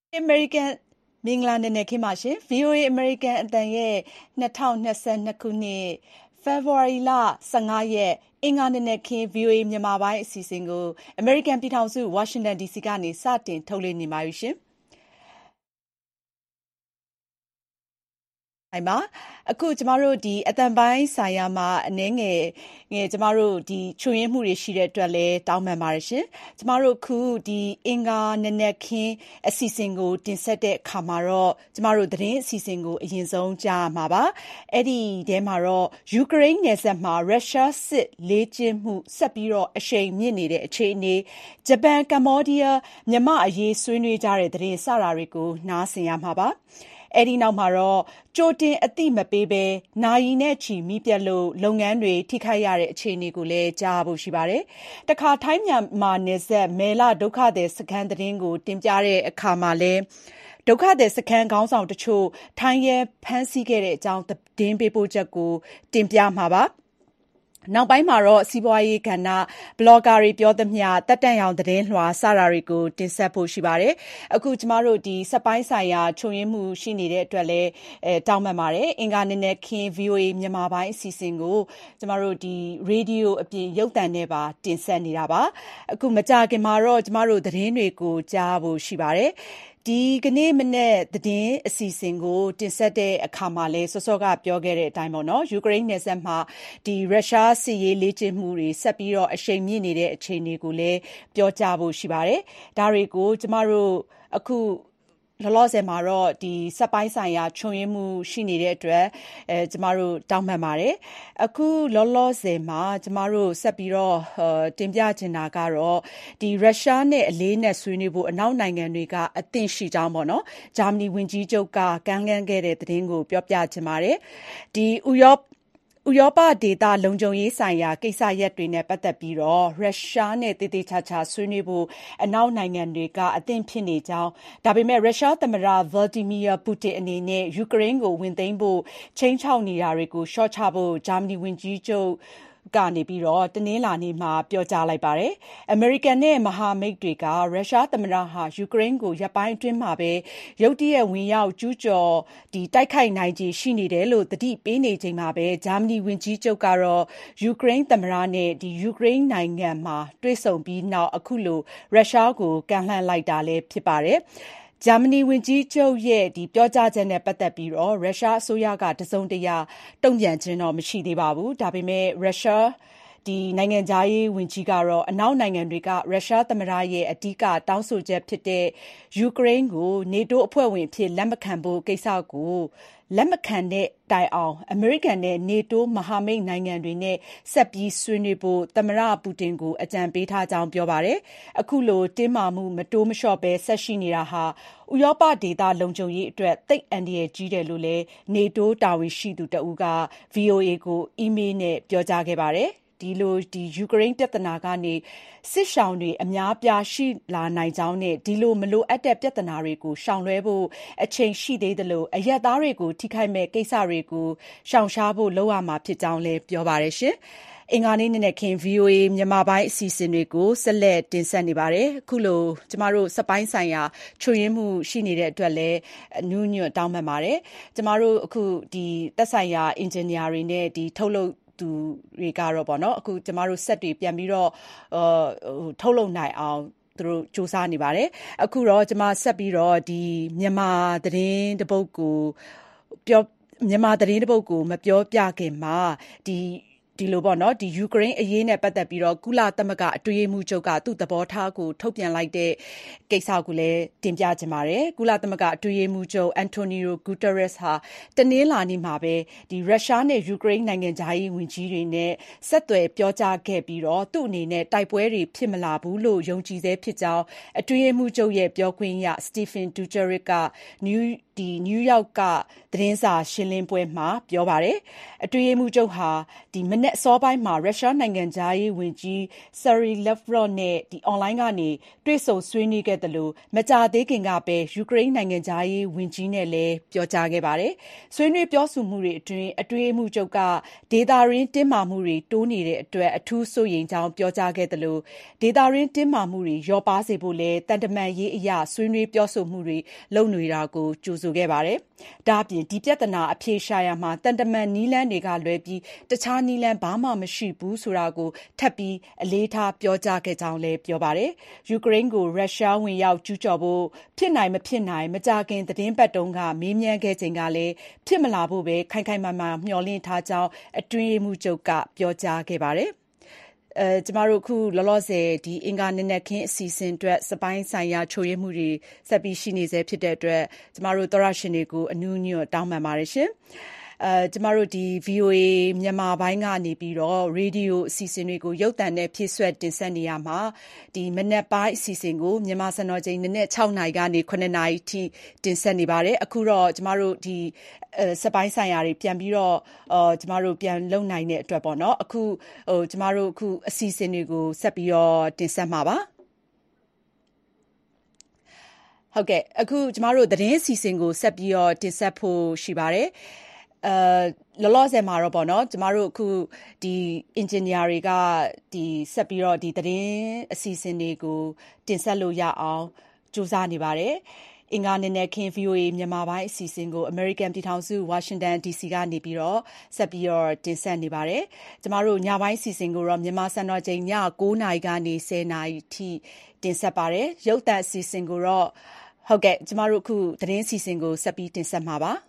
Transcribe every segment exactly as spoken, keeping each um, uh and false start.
အမေရိကန်မင်္ဂလာနံနက်ခင်းပါရှင် ဗွီအိုအေ အမေရိကန်အသံရဲ့နှစ်ထောင်နှစ်၂ခုနှစ်ဖေဖော်ဝါရီလ၁၅ရက်အင်္ဂါနံနက်ခင်း ဗွီအိုအေမြန်မာပိုင်းအစီအစဉ်ကိုအမေရိကန်ပြည်ထောင်စုဝါရှင်တန်ဒီစီကနေစတင်ထုတ်လွှင့်နေပါပြီရှင်။ပါအခုကျမတို့ဒီအတန်ပိုင်းဆိုင်ရာမှာအနည်းငယ်ငယ်ကျမတို့ဒီချွေရင်းမှုတွေရှိတဲ့အတွက်လည်းတောင်းပန်ပါတယ်ရှင်။ကျမတို့ခုဒီအင်္ဂါနနက်ခင်းအစီအစဉ်ကိုတင်ဆက်တဲ့အခါမှာတော့ကျမတို့သတင်းအစီအစဉ်ကိုအရင်ဆုံးကြားမှာပါ။အဲ့ဒီထဲမှာတော့ယူကရိန်းနယ်စပ်မှာရုရှားစစ်လေ့ကျင့်မှုဆက်ပြီးတော့အရှိန်မြင့်နေတဲ့အခြေအနေဂျပန်ကမ္ဘောဒီးယားမြန်မာအရေးဆွေးနွေးကြတဲ့သတင်းစတာတွေကိုနားဆင်ရမှာပါ။အဲ့ဒီနောက်မှာတော့ကြိုတင်အသိမပေးဘဲနာယီနဲ့ချီမိပြက်လို့လုပ်ငန်းတွေထိခိုက်ရတဲ့အခြေအနေကိုလည်းကြားဖို့ရှိပါတယ်။တခါထိုင်းမြန်မာနယ်စပ်မဲလဒုက္ခသည်စခန်းသတင်းကိုတင်ပြတဲ့အခါမှာလည်းဒုက္ခသည်စခန်းခေါင်းဆောင်တချို့ထိုင်းရဲဖမ်းဆီးခဲ့တဲ့အကြောင်းသတင်းပေးပို့ချက်ကိုတင်ပြမှာပါ။နောက်ပိုင်းမှာတော့စီးပွားရေးကဏ္ဍဘလော့ဂါတွေပြောသမျှတက်တန့်ရောင်သတင်းလွှာစတာတွေကိုတင်ဆက်ဖို့ရှိပါတယ်။အခုကျမတို့ဒီစက်ပိုင်းဆိုင်ရာခြုံရင်းမှုရှိနေတဲ့အတွက်လည်းအဲတောင်းပန်ပါတယ်။အင်္ဂါနေ့နဲ့ခင်း ဗွီအိုအေ မြန်မာပိုင်းအစီအစဉ်ကိုကျမတို့ဒီရေဒီယိုအပြင်ရုပ်သံနဲ့ပါတင်ဆက်နေတာပါ။အခုမကြာခင်မှာတော့ကျမတို့သတင်းတွေကိုကြားဖို့ရှိပါတယ်။ဒီကနေ့မနေ့သတင်းအစီအစဉ်ကိုတင်ဆက်တဲ့အခါမှာလဲစောစောကပြောခဲ့တဲ့အတိုင်းပေါ့နော်ယူကရိန်းနယ်စပ်မှာဒီရုရှားစစ်ရေးလေ့ကျင့်မှုတွေဆက်ပြီးတော့အရှိန်မြင့်နေတဲ့အခြေအနေကိုလည်းပြောကြားဖို့ရှိပါတယ်ဒါတွေကိုကျမတို့အခုလောလောဆယ်မှာတော့ဒီစက်ပိုင်းဆိုင်ရာခြုံရင်းမှုရှိနေတဲ့အတွက်အဲကျမတို့တောင်းပန်ပါတယ်အခုလောလောဆယ်မှာကျမတို့ဆက်ပြီးတော့တင်ပြချင်တာကတော့ဒီရုရှားနဲ့အလေးနဲ့ဆွေးနွေးဖို့အနောက်နိုင်ငံတွေကအသင့်ရှိကြောင်းပေါ့နော်ဂျာမနီဝန်ကြီးချုပ်ကကမ်းလှမ်းခဲ့တဲ့သတင်းကိုပြောပြချင်ပါတယ်ဒီဥရောပဥရောပဒေသလုံခြုံရေးဆိုင်ရာကိစ္စရပ်တွေနဲ့ပတ်သက်ပြီးတော့ရုရှားနဲ့တည်တည်ချာချာဆွေးနွေးဖို့အနောက်နိုင်ငံတွေကအသင့်ဖြစ်နေကြောင်းဒါပေမဲ့ရုရှားသမ္မတဗလာဒီမီယာပူတင်အနေနဲ့ယူကရိန်းကိုဝင်သိမ်းဖို့ချိန်ချောက်နေတာတွေကိုရှော့ချဖို့ဂျာမနီဝန်ကြီးချုပ်ကနေပြီးတော့တနင်္လာနေ့မှာပြောကြားလိုက်ပါတယ်။ American နဲ့မဟာမိတ်တွေကရုရှားသမ္မတဟာယူကရိန်းကိုရပ်ပိုင်းအတွင်းမှာပဲရုတ်တရက်ဝင်ရောက်ကျူးကျော်ဒီတိုက်ခိုက်နိုင်ခြေရှိနေတယ်လို့တတိပေးနေချိန်မှာပဲဂျာမနီဝန်ကြီးချုပ်ကတော့ယူကရိန်းသမ္မတနဲ့ဒီယူကရိန်းနိုင်ငံမှာတွေ့ဆုံပြီးနောက်အခုလိုရုရှားကိုကမ်းလှမ်းလိုက်တာလည်းဖြစ်ပါတယ်။ဂျာမနီဝန်ကြီးချုပ်ရဲ့ဒီပြောကြားချက်နဲ့ပတ်သက်ပြီးတော့ရုရှားအစိုးရကတစုံတရာတုံ့ပြန်ခြင်းတော့မရှိသေးပါဘူးဒါပေမဲ့ရုရှားဒီနိုင်ငံသားရေးဝန်ကြီးကတော့အနောက်နိုင်ငံတွေကရုရှားသမ္မတရဲ့အဓိကတောင်းဆိုချက်ဖြစ်တဲ့ယူကရိန်းကို NATO အဖွဲ့ဝင်ဖြစ်လက်မခံဖို့ကိစ္စကိုလက်မခံတဲ့တိုင်အောင်အမေရိကန်နဲ့ NATO မဟာမိတ်နိုင်ငံတွေနဲ့ဆက်ပြီးဆွေးနွေးဖို့သမ္မတပူတင်ကိုအကြံပေးထားကြောင်းပြောပါတယ်။အခုလိုတင်းမာမှုမတိုးမလျှော့ပဲဆက်ရှိနေတာဟာဥရောပဒေသလုံခြုံရေးအတွက်သိပ်အန္တရာယ်ကြီးတယ်လို့လည်း NATO တာဝန်ရှိသူတဦးက ဗွီအိုအေ ကိုအီးမေးလ်နဲ့ပြောကြားခဲ့ပါတယ်။ဒီလိုဒီယူကရိန်းပြဿနာကနေစစ်ရှောင်တွေအများပြားရှိလာနိုင်ကြောင်းနဲ့ဒီလိုမလိုအပ်တဲ့ပြဿနာတွေကိုရှောင်လွှဲဖို့အချိန်ရှိသေးတယ်လို့အရက်သားတွေကိုထိခိုက်မဲ့ကိစ္စတွေကိုရှောင်ရှားဖို့လုပ်ရမှာဖြစ်ကြောင်းလည်းပြောပါတယ်ရှင်။အင်္ဂါနေ့နေ့နဲ့ခင် ဗွီအိုအေ မြန်မာပိုင်းအစီအစဉ်တွေကိုဆက်လက်တင်ဆက်နေပါတယ်။အခုလိုကျမတို့စပိုင်းဆိုင်ရာချွေရင်းမှုရှိနေတဲ့အတွက်လည်းနူးညွတ်တောင်းပန်ပါတယ်။ကျမတို့အခုဒီသက်ဆိုင်ရာအင်ဂျင်နီယာတွေနဲ့ဒီထုတ်လုပ်သူတွေကတော့ပေါ့နော်အခုကျမတို့ဆက်တွေပြန်ပြီးတော့ထုတ်လုပ်နိုင်အောင်သူတို့စူးစမ်းနေပါတယ်အခုတော့ကျမဆက်ပြီးတော့ဒီမြန်မာသတင်းတပုတ်ကိုပြောမြန်မာသတင်းတပုတ်ကိုမပြောပြခင်မှာဒီဒီလိုပေါ့နော်ဒီယူကရိန်းအရေးနဲ့ပတ်သက်ပြီးတော့ကုလသမဂ္ဂအတွေ့အမှုချုပ်ကသူ့သဘောထားကိုထုတ်ပြန်လိုက်တဲ့ကိစ္စကိုလည်းတင်ပြချင်ပါတယ်ကုလသမဂ္ဂအတွေ့အမှုချုပ်အန်တိုနီယိုဂူတာရက်စ်ဟာတနင်္လာနေ့မှာပဲဒီရုရှားနဲ့ယူကရိန်းနိုင်ငံသားရေးဝန်ကြီးတွေနဲ့ဆက်သွယ်ပြောကြားခဲ့ပြီးတော့သူ့အနေနဲ့တိုက်ပွဲတွေဖြစ်မလာဘူးလို့ယုံကြည်သေးဖြစ်ကြောင်းအတွေ့အမှုချုပ်ရဲ့ပြောခွင့်ရစတီဖင်ဒူဂျရစ်ကနယူးဒီနယူးယောက်ကသတင်းစာရှင်းလင်းပွဲမှာပြောပါတယ်အတွေ့အမှုချုပ်ဟာဒီမနနက်အစောပိုင်းမှာရုရှားနိုင်ငံခြားရေးဝန်ကြီး Sergei Lavrov နဲ့အွန်လိုင်းကနေတွေ့ဆုံဆွေးနွေးခဲ့သလိုမကြာသေးခင်ကပဲယူကရိန်းနိုင်ငံခြားရေးဝန်ကြီးနဲ့လည်းပြောကြားခဲ့ပါတယ်။ဆွေးနွေးပြောဆိုမှုတွေအတွင်းအတွင်းရေးမှူးချုပ်ကဒေသတွင်းတင်းမာမှုတွေတိုးနေတဲ့အတွက်အထူးစိုးရိမ်ကြောင်းပြောကြားခဲ့သလိုဒေသတွင်းတင်းမာမှုတွေလျော့ပါးစေဖို့လည်းတန်တမန်ရေးအရာဆွေးနွေးပြောဆိုမှုတွေလုပ်နေတာကိုကြိုဆိုခဲ့ပါတယ်။ဒါ့အပြင်ဒီပြဿနာအဖြေရှာရမှာတန်တမန်နီးလန်းတွေကလွဲပြီးတခြားနီးလန်းဘာမှမရှိဘူးဆိုတာကိုထပ်ပြီးအလေးထားပြောကြားခဲ့ကြောင်းလည်းပြောပါတယ်။ယူကရိန်းကိုရုရှားဝင်ရောက်ကျူးကျော်ဖို့ဖြစ်နိုင်မဖြစ်နိုင်မကြာခင်သတင်းပတ်တုန်းကမေးမြန်းခဲ့ချိန်ကလည်းဖြစ်မလာဖို့ပဲခိုင်ခိုင်မာမာမျှော်လင့်ထားကြောင်းအတွင်းရေးမှူးချုပ်ကပြောကြားခဲ့ပါတယ်။အဲကျမတို့အခုလောလောဆယ်ဒီအင်္ဂါနံနက်ခင်းအစီအစဉ်အတွက်စပိုင်းဆိုင်ရာချို့ရမှုတွေဆက်ပြီးရှိနေစေဖြစ်တဲ့အတွက်ကျမတို့သောရရှင်တွေကိုအနူးညွတ်တောင်းပန်ပါတယ်ရှင်။အဲကျမတို့ဒီ ဗီအိုအေ မြန်မာပိုင်းကနေပြီးတော့ရေဒီယိုအစီအစဉ်တွေကိုရုပ်သံနဲ့ဖြည့်ဆွက်တင်ဆက်နေရမှာဒီမနက်ပိုင်းအစီအစဉ်ကိုမြန်မာစံတော်ချိန်နနက်၆နာရီကနေခုနှစ်နာရီထိတင်ဆက်နေပါတယ်အခုတော့ကျမတို့ဒီအဲစပိုင်းဆိုင်ရာတွေပြန်ပြီးတော့အော်ကျမတို့ပြန်လုံနိုင်တဲ့အတွက်ပေါ့နော်အခုဟိုကျမတို့အခုအစီအစဉ်တွေကိုဆက်ပြီးတော့တင်ဆက်မှာပါဟုတ်ကဲ့အခုကျမတို့သတင်းအစီအစဉ်ကိုဆက်ပြီးတော့တင်ဆက်ဖို့ရှိပါတယ်အဲလောလောဆယ်မှာတော့ပေါ့နော်ကျမတို့အခုဒီ engineer တွေကဒီဆက်ပြီးတော့ဒီသတင်းအစီအစဉ်တွေကိုတင်ဆက်လို့ရအောင်ကြိုးစားနေပါတယ်အင်္ဂါနေ့နဲ့ခင် ဗီအိုအေ မြန်မာပိုင်းအစီအစဉ်ကို American ပြည်ထောင်စု Washington ဒီ စီ ကနေပြီးတော့ဆက်ပြီးတော့တင်ဆက်နေပါတယ်ကျမတို့ညပိုင်းအစီအစဉ်ကိုတော့မြန်မာစံတော်ချိန်ည၉နာရီကနေ၁၀နာရီထိတင်ဆက်ပါတယ်ရုပ်သံအစီအစဉ်ကိုတော့ဟုတ်ကဲ့ကျမတို့အခုသတင်းအစီအစဉ်ကိုဆက်ပြီးတင်ဆက်မှာပါ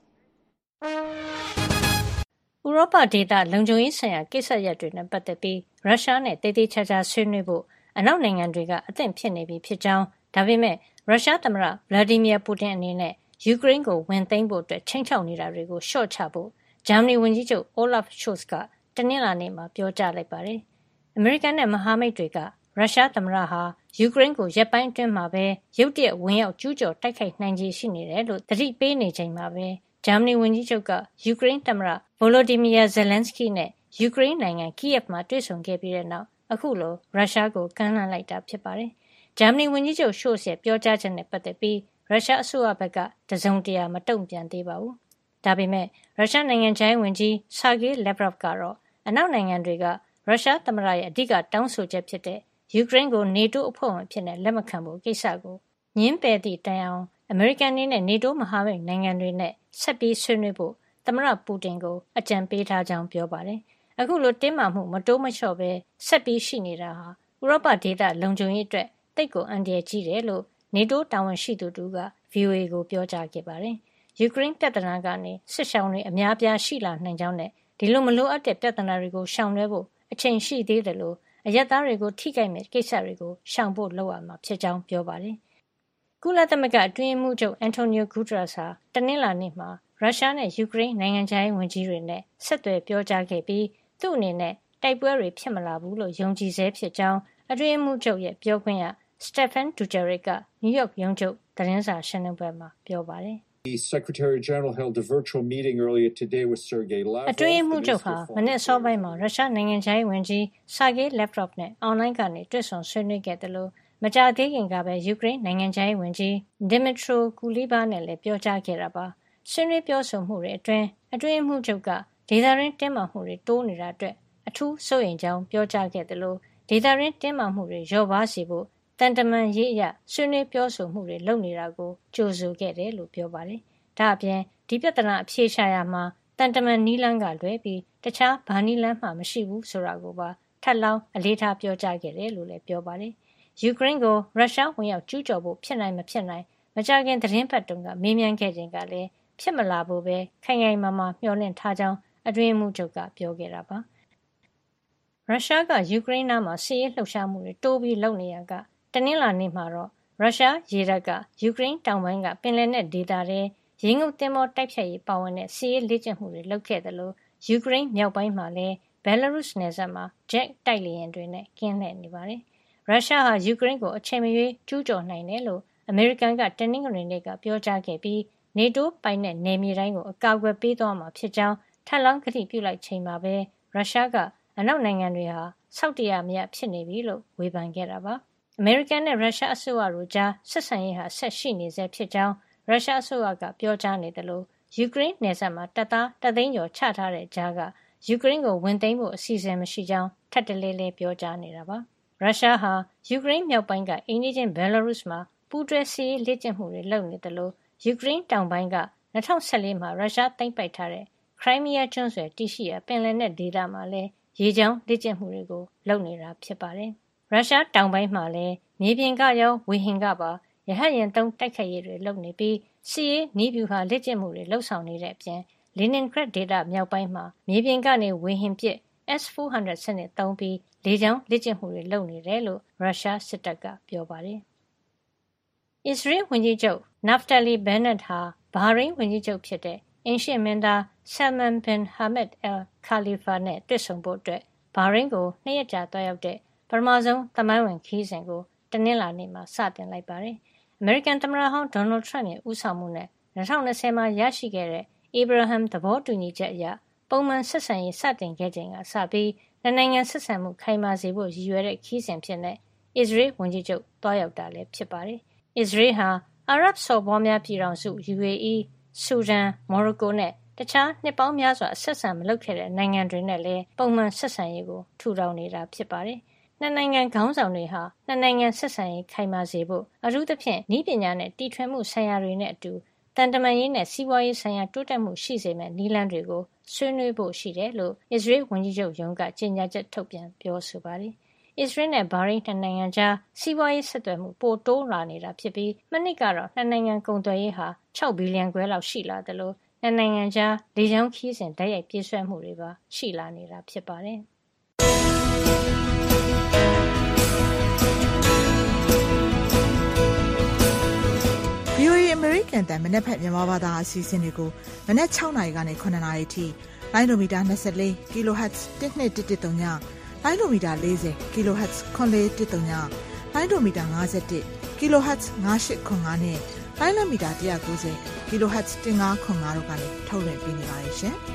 ဥရောပဒေသလုံခြုံရေးဆိုင်ရာကိစ္စရပ်တွေနဲ့ပတ်သက်ပြီးရုရှားနဲ့တေးသေးချာချာဆွေးနွေးဖို့အနောက်နိုင်ငံတွေကအသင့်ဖြစ်နေပြီဖြစ်ကြောင်းဒါပေမဲ့ရုရှားသမ္မတဗလာဒီမီယာပူတင်အနေနဲ့ယူကရိန်းကိုဝင်သိမ်းဖို့အတွက်ချိန်ချောက်နေတာတွေကိုလျှော့ချဖို့ဂျာမနီဝန်ကြီးချုပ်အိုလာဖ်ရှို့စ်ကတနင်္လာနေ့မှာပြောကြားလိုက်ပါတယ်။အမေရိကန်နဲ့မဟာမိတ်တွေကရုရှားသမ္မတဟာယူကရိန်းကိုရက်ပိုင်းအတွင်းမှာပဲရုတ်တရက်ဝင်ရောက်ကျူးကျော်တိုက်ခိုက်နိုင်ခြေရှိနေတယ်လို့သတိပေးနေချိန်မှာပဲဂျာမနီဝန်ကြီးချုပ်ကယူကရိန်းသမ္မတဗိုလိုဒီမီယာဇယ်လန်စကီနဲ့ယူကရိန်းနိုင်ငံကီယက်မှာတွေ့ဆုံခဲ့ပြီးတဲ့နောက်အခုလိုရုရှားကိုကမ်းလှမ်းလိုက်တာဖြစ်ပါတယ်။ဂျာမနီဝန်ကြီးချုပ်ရှို့စ်ရဲ့ပြောကြားချက်နဲ့ပတ်သက်ပြီးရုရှားအစိုးရဘက်ကတစုံတရာမတုံ့ပြန်သေးပါဘူး။ဒါပေမဲ့ရုရှားနိုင်ငံခြားရေးဝန်ကြီးဆာဂေးလက်ဗရော့ဗ်ကတော့အနောက်နိုင်ငံတွေကရုရှားသမ္မတရဲ့အဓိကတောင်းဆိုချက်ဖြစ်တဲ့ယူကရိန်းကိုနေတိုးအဖွဲ့ဝင်ဖြစ်နေလက်မခံဖို့ကိစ္စကိုညှင်းပယ်သည့်တိုင်အောင်အမေရိကန်အနေနဲ့နေတိုးမဟာမိတ်နိုင်ငံတွေနဲ့ဆက်ပြီးဆွေးနွေးဖို့သမ္မတပူတင်ကိုအကြံပေးထားကြောင်းပြောပါတယ်။အခုလိုတင်းမာမှုမတိုးမလျှော့ပဲဆက်ပြီးရှိနေတာဟာဥရောပဒေသလုံခြုံရေးအတွက်တိတ်ကိုအန္တရာယ်ကြီးတယ်လို့နေတိုးတာဝန်ရှိသူတူက ဗွီအိုအေ ကိုပြောကြားခဲ့ပါတယ်။ယူကရိန်းပြဿနာကနေစစ်ရှောင်တွေအများပြားရှိလာနိုင်ကြောင်းနဲ့ဒီလိုမလိုအပ်တဲ့ပြဿနာတွေကိုရှောင်လွှဲဖို့အချိန်ရှိသေးတယ်လို့အရက်သားတွေကိုထိခိုက်မဲ့ကိစ္စတွေကိုရှောင်ဖို့လုပ်ရမှာဖြစ်ကြောင်းပြောပါတယ်။ကုလသမဂ္ဂအတွင်းရေးမှူးချုပ်အန်တိုနီယိုဂူတရက်စ်ဟာတနင်္လာနေ့မှာရုရှားနဲ့ယူကရိန်းနိုင်ငံခြားရေးဝန်ကြီးတွေနဲ့ဆက်သွယ်ပြောကြားခဲ့ပြီးသူ့အနေနဲ့တိုက်ပွဲတွေဖြစ်မလာဘူးလို့ယုံကြည်ဆဲဖြစ်ကြောင်းအတွင်းရေးမှူးချုပ်ရဲ့ပြောခွင့်ရစတက်ဖန်ဒူဂျာရစ်ကနယူးယောက်ရုံးချုပ်သတင်းစာရှင်းလင်းပွဲမှာပြောပါတယ်။ The Secretary General held a virtual meeting earlier today with Sergei Lavrov. အတွင်းရေးမှူးချုပ်ဟာမနေ့အစောပိုင်းမှာရုရှားနိုင်ငံခြားရေးဝန်ကြီးဆာဂေးလက်ဗရော့ဗ်နဲ့အွန်လိုင်းကနေတွေ့ဆုံဆွေးနွေးခဲ့တယ်လို့မကြာသေးခင်ကပဲယူကရိန်းနိုင်ငံခြားရေးဝန်ကြီးဒီမီထရိုကူလီဘာနဲ့လည်းပြောကြားခဲ့တာပါဆွေးနွေးပြောဆိုမှုတွေအတွင်းအတွင်းရေးမှူးချုပ်ကဒေသရင်းတင်းမာမှုတွေတိုးနေတာအတွက်အထူးစိုးရိမ်ကြောင်းပြောကြားခဲ့တယ်လို့ဒေသရင်းတင်းမာမှုတွေလျော့ပါးစေဖို့တန်တမန်ရေးအရဆွေးနွေးပြောဆိုမှုတွေလုပ်နေတာကိုကြိုဆိုခဲ့တယ်လို့ပြောပါတယ်ဒါအပြင်ဒီပြဿနာအဖြေရှာရမှာတန်တမန်နီးလန်းကလွဲပြီးတခြားဘာနီးလန်းမှမရှိဘူးဆိုတာကိုပါထပ်လောင်းအလေးထားပြောကြားခဲ့တယ်လို့လည်းပြောပါတယ်ယူကရိန်းကိုရုရှားဝင်ရောက်ကျူးကျော်ဖို့ဖြစ်နိုင်မဖြစ်နိုင်မကြာခင်သတင်းပတ်တုန်းကမေးမြန်းခဲ့ခြင်းကလည်းဖြစ်မလာဘူးပဲခိုင်ခိုင်မာမာမျှော်လင့်ထားကြောင်းအတွင်းမှုချုပ်ကပြောခဲ့တာပါရုရှားကယူကရိန်းနားမှာစစ်ရေးလှုပ်ရှားမှုတွေတိုးပြီးလုပ်နေရကတနင်္လာနေ့မှာတော့ရုရှားရေတပ်ကယူကရိန်းတောင်ပိုင်းကပင်လယ်နက်ဒေသထဲရေငုပ်သင်္ဘောတိုက်ဖြတ်ရေးပါဝင်တဲ့စစ်ရေးလေ့ကျင့်မှုတွေလုပ်ခဲ့တယ်လို့ယူကရိန်းမြောက်ပိုင်းမှာလည်းဘယ်လာရုစ်နယ်စပ်မှာဂျက်တိုက်လေယာဉ်တွေနဲ့ကင်းလှည့်နေပါတယ်ရုရှားဟာယူကရိန်းကိုအချိန်မရွေးကျူးကျော်နိုင်တယ်လို့အမေရိကန်ကတနင်္ဂနွေနေ့ကပြောကြားခဲ့ပြီးနေတိုးပိုင်တဲ့နယ်မြေတိုင်းကိုအကာအကွယ်ပေးသွားမှာဖြစ်ကြောင်းထပ်လောင်းကတိပြုလိုက်ချိန်မှာပဲရုရှားကအအနောက်နိုင်ငံတွေဟာဆောက်တရားမရဖြစ်နေပြီလို့ဝေဖန်ခဲ့တာပါ။ အမေရိကန်နဲ့ရုရှားအစိုးရတို့ကြားဆက်ဆံရေးဟာဆက်ရှိနေဆဲဖြစ်ကြောင်းရုရှားအစိုးရကပြောကြားနေတယ်လို့ယူကရိန်းနယ်စပ်မှာတပ်သားတသိန်းကျော်ချထားတဲ့ကြားကယူကရိန်းကိုဝင်သိမ်းဖို့အစီအစဉ်မရှိကြောင်းထပ်တလဲလဲပြောကြားနေတာပါ။ရုရှားဟာယူကရိန်းမြောက်ပိုင်းကအိန္ဒိချင်းဘယ်လာရုစ်မှာပူးတွဲစစ်ရေးလေ့ကျင့်မှုတွေလုပ်နေတယ်လို့ယူကရိန်းတောင်ပိုင်းက၂၀၁၄မှာရုရှားသိမ်းပိုက်ထားတဲ့ခရိုင်းမီးယားကျွန်းဆွယ်တည်ရှိရာပင်လယ်နက်ဒေသမှာလည်းရေကြောင်းလေ့ကျင့်မှုတွေကိုလုပ်နေတာဖြစ်ပါတယ်။ရုရှားတောင်ပိုင်းမှာလည်းမြေပြင်ကရောဝေဟင်ကပါရဟတ်ယာဉ်သုံးတိုက်ခိုက်ရေးတွေလုပ်နေပြီးစစ်ရေးနည်းဗျူဟာလေ့ကျင့်မှုတွေလှုပ်ဆောင်နေတဲ့အပြင်လီနင်ဂရတ်ဒေသမြောက်ပိုင်းမှာမြေပြင်ကနေဝေဟင်ပစ် S ၄၀၀ စနစ်သုံးပြီးလေကြောင်းလေ့ကျင့်မှုတွေလုပ်နေတယ်လို့ရုရှားစစ်တပ်ကပြောပါတယ်။အစ္စရေးဝန်ကြီးချုပ်နာဖ်တာလီဘန်နက်ဟာဘာရိန်းဝန်ကြီးချုပ်ဖြစ်တဲ့အင်ရှေ့မင်းသားဆယ်မန်ဘင်ဟာမက်အယ်ခါလီဖာနဲ့တွေ့ဆုံဖို့အတွက်ဘာရိန်းကိုနှစ်ရက်ကြာသွားရောက်တဲ့ပထမဆုံးသမိုင်းဝင်ခရီးစဉ်ကိုတနင်္လာနေ့မှာစတင်လိုက်ပါတယ်။အမေရိကန်သမ္မတဟောင်းဒေါ်နယ်ထရမ့်ရဲ့ဦးဆောင်မှုနဲ့၂၀၂၀မှာရရှိခဲ့တဲ့အေဗရာဟမ်သဘောတူညီချက်အရပုံမှန်ဆက်ဆံရေးစတင်ခဲ့ချိန်ကစပြီးနှစ်နိုင်ငံဆက်ဆံမှုခိုင်မာစေဖို့ရည်ရွယ်တဲ့ခရီးစဉ်ဖြစ်တဲ့အစ္စရေးဝန်ကြီးချုပ်သွားရောက်တာလည်းဖြစ်ပါတယ်။အစ္စရေးဟာအာရပ်စော်ဘွားများပြည်ထောင်စု ယူအေအီးဆူဒန်မော်ရိုကိုနဲ့တခြားနှစ်ပေါင်းများစွာဆက်ဆံမလုပ်ခဲ့တဲ့နိုင်ငံတွေနဲ့လည်းပုံမှန်ဆက်ဆံရေးကိုထူထောင်နေတာဖြစ်ပါတယ်။နှစ်နိုင်ငံခေါင်းဆောင်တွေဟာနှစ်နိုင်ငံဆက်ဆံရေးခိုင်မာစေဖို့အထူးသဖြင့်နည်းပညာနဲ့တီထွင်မှုဆိုင်ရာတွေနဲ့အတူတန်တမာရေးနဲ့စီးပွားရေးဆိုင်ရာတိုးတက်မှုရှိစေမယ့်နည်းလမ်းတွေကိုဆွေးနွေးဖို့ရှိတယ်လို့အစ္စရေးဝန်ကြီးချုပ်ရုံးကကြေညာချက်ထုတ်ပြန်ပြောဆိုပါတယ်။အစ္စရေးနဲ့ဘာရိန်းနှစ်နိုင်ငံကြားစီးပွားရေးဆက်သွယ်မှုပိုတိုးလာနေတာဖြစ်ပြီးမနှစ်ကတော့နှစ်နိုင်ငံကုန်သွယ်ရေးဟာ၆ဘီလီယံခွဲလောက်ရှိလာတယ်လို့နှစ်နိုင်ငံကြားလေကြောင်းခီးစဉ်တိုက်ရိုက်ပြေးဆွဲမှုတွေပါရှိလာနေတာဖြစ်ပါတယ်။ဗွီအိုအေ American တန်မနက်ဖြန်မြန်မာဘာသာအစီအစဉ်တွေကိုမနက်၆နာရီကနေ၇နာရီထိလိုင်းဒိုမီတာ၂၄ kHz တစ်နှစ်တစ်တစ်သုံးညလိုင်းဒိုမီတာ၄၀ kHz ခွန်လေးတစ်သုံးညလိုင်းဒိုမီတာ၅၁ kHz ၅၈ခွန်၅နဲ့လိုင်းလမီတာ၁၉၀ kHz တစ်၅ခွန်၅တို့ကနေထုတ်လွှင့်ပေးနေပါတယ်ရှင်။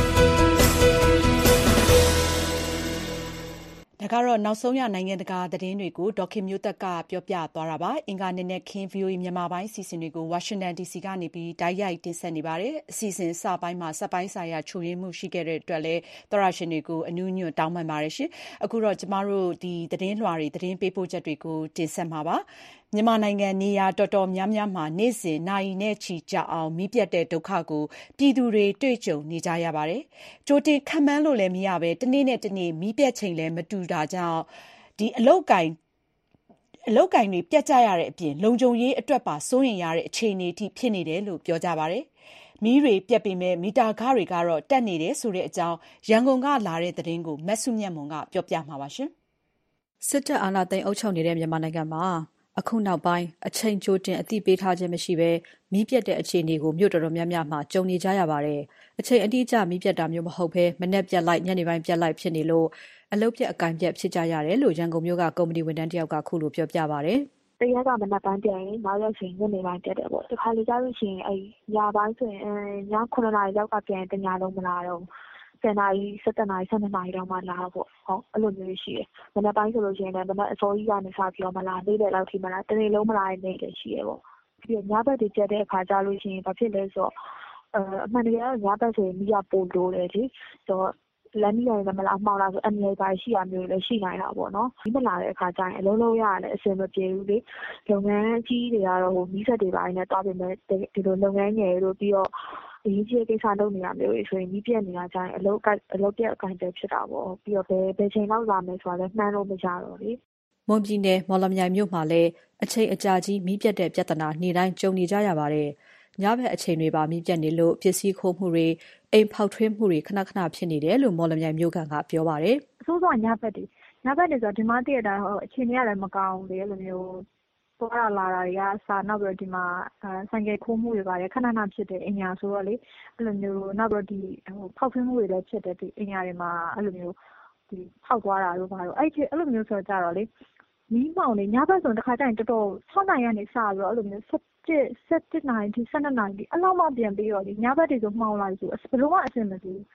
ဒါကတော့နောက်ဆုံးရနိုင်ငံတကာသတင်းတွေကိုဒေါက်ခင်မျိုးသက်ကပြောပြသွားတာပါအင်္ဂါနေ့နဲ့ခင်း ဗီအိုအေ မြန်မာပိုင်းအစီအစဉ်တွေကိုဝါရှင်တန် ဒီစီ ကနေပြီးတိုက်ရိုက်တင်ဆက်နေပါတယ်အစီအစဉ်စပိုင်းမှာစပိုင်းဆိုင်ရာချို့ယွင်းမှုရှိခဲ့တဲ့အတွက်လည်းသောရရှင်တွေကိုအနူးညွတ်တောင်းပန်ပါတယ်ရှင်အခုတော့ကျမတို့ဒီသတင်းလွှာတွေသတင်းပေးပို့ချက်တွေကိုတင်ဆက်မှာပါမြန်မာနိုင်ငံနေရာတော်တော်များများမှာနေ့စဉ်နိုင်နဲ့ချီကြအောင်မီးပြတ်တဲ့ဒုက္ခကိုပြည်သူတွေတွေ့ကြုံနေကြရပါတယ်။ကြိုတင်ခံမှန်းလို့လည်းမရပဲတနေ့နဲ့တနေ့မီးပြတ်ချိန်လည်းမတူတာကြောင့်ဒီအလုတ်ကင်အလုတ်ကင်တွေပြတ်ကြရတဲ့အပြင်လုံခြုံရေးအတွက်ပါစိုးရင်ရတဲ့အခြေအနေအထိဖြစ်နေတယ်လို့ပြောကြပါတယ်။မီးတွေပြတ်ပေမဲ့မီတာခတွေကတော့တက်နေတယ်ဆိုတဲ့အကြောင်းရန်ကုန်ကလာတဲ့သတင်းကိုမဆုမြတ်မွန်ကပြောပြမှာပါရှင်။စစ်တပ်အာဏာသိမ်းအုပ်ချုပ်နေတဲ့မြန်မာနိုင်ငံမှာအခုနောက်ပိုင်းအချိန်ကြိုတင်အသိပေးထားခြင်းမရှိဘဲမီးပြတ်တဲ့အခြေအနေကိုမြို့တော်တော်များများမှာကြုံနေကြရပါတယ်။အချိန်အတိအကျမီးပြတ်တာမျိုးမဟုတ်ဘဲမနေ့ပြတ်လိုက်ညနေပိုင်းပြတ်လိုက်ဖြစ်နေလို့အလုပ်ပြတ်အကင်ပြတ်ဖြစ်ကြရတယ်လို့ရန်ကုန်မြို့ကကုမ္ပဏီဝန်ထမ်းတယောက်ကခုလိုပြောပြပါတယ်။တရားကမနက်ပိုင်းပြန်ရင်နောက်ရက်ချင်းညနေပိုင်းတက်တယ်ပေါ့။ဒီခါလေးကြားလို့ရှိရင်အဲညပိုင်းဆိုရင်ညခုနှစ်နာရီလောက်ကပြန်တညလုံးမလာတော့ဘူး။ဆယ်နာရီ၁၁နာရီ၁၂နာရီတော့မှလာပေါ့ဟုတ်အဲ့လိုမျိုးရှိတယ်မနက်ပိုင်းဆိုလို့ရှိရင်လည်းမနက်အစောကြီးကနေစပြီးတော့မလာနေ့လယ်လောက်ထိမလာတနေ့လုံးမလာတဲ့နေ့လည်းရှိရပေါ့ပြီးတော့ညဘက်တွေကျတဲ့အခါကျလို့ရှိရင်ဘာဖြစ်လဲဆိုတော့အမှန်တကယ်တော့ညဘက်ဆိုရင်မိရပို့လို့တယ်လေဆိုတော့လမ်းမရိုင်းလည်းမလားမှောင်လာဆိုအမြဲပါရှိရမျိုးလည်းရှိနိုင်တာပေါ့နော်ဒီမလာတဲ့အခါကျရင်အလုံးလုံးရရတယ်အဆင်မပြေဘူးလေလုပ်ငန်းကြီးတွေကတော့ဟိုမီးစက်တွေပိုင်းနဲ့တွားပြင်မဲ့ဒီလိုလုပ်ငန်းငယ်တို့ပြီးတော့အရေးကြီးကိစ္စလုပ်နေတာမျိုးတွေဆိုရင်မီးပြတ်နေတာကြရင်အလုပ်အလုပ်ပြတ်အကန့်ပြတ်ဖြစ်တာပေါ့ပြီးတော့ဘယ်ဘယ်ချိန်လောက်လာမယ်ဆိုတာလည်းနှမ်းလို့မရတော့လေမွန်ပြည်နယ်မော်လမြိုင်မြို့မှာလည်းအချိန်အကြာကြီးမီးပြတ်တဲ့ပြဿနာနေ့တိုင်းကြုံနေကြရပါတယ်ညဘက်အချိန်တွေပါမီးပြတ်နေလို့ပစ္စည်းခိုးမှုတွေအိမ်ဖောက်ထွင်းမှုတွေခဏခဏဖြစ်နေတယ်လို့မော်လမြိုင်မြို့ကန်ကပြောပါတယ်အဆိုးဆုံးညဘက်တွေညဘက်တွေဆိုဒီမှာတည့်ရတာဟိုအချိန်တွေကလည်းမကောင်းဘူးလေအဲ့လိုမျိုးပေါ်လာလာတွေကစာနောက်ပြီးဒီမှာဆိုင်ကယ်ခိုးမှုတွေပါတယ်ခဏခဏဖြစ်တယ်အင်ညာဆိုတော့လေအဲ့လိုမျိုးနောက်ပြီးဒီဟိုဖောက်ထွင်းမှုတွေလည်းဖြစ်တယ်ဒီအင်ညာတွေမှာအဲ့လိုမျိုးဒီဖောက်သွားတာတို့ဘာလို့အဲ့ဒီအဲ့လိုမျိုးဆိုကြတော့လေမီးမောင်နေညဘက်ဆိုတခါကျရင်တော်တော်၆နာရီကနေစပြီးတော့အဲ့လိုမျိုး၁၁နာရီထိ၁၂နာရီအဲ့လောက်မှပြန်ပြီးတော့ဒီညဘက်တွေဆိုမှောင်လာပြီဆိုဘယ်လိုမှအဆင်မပြေဘူး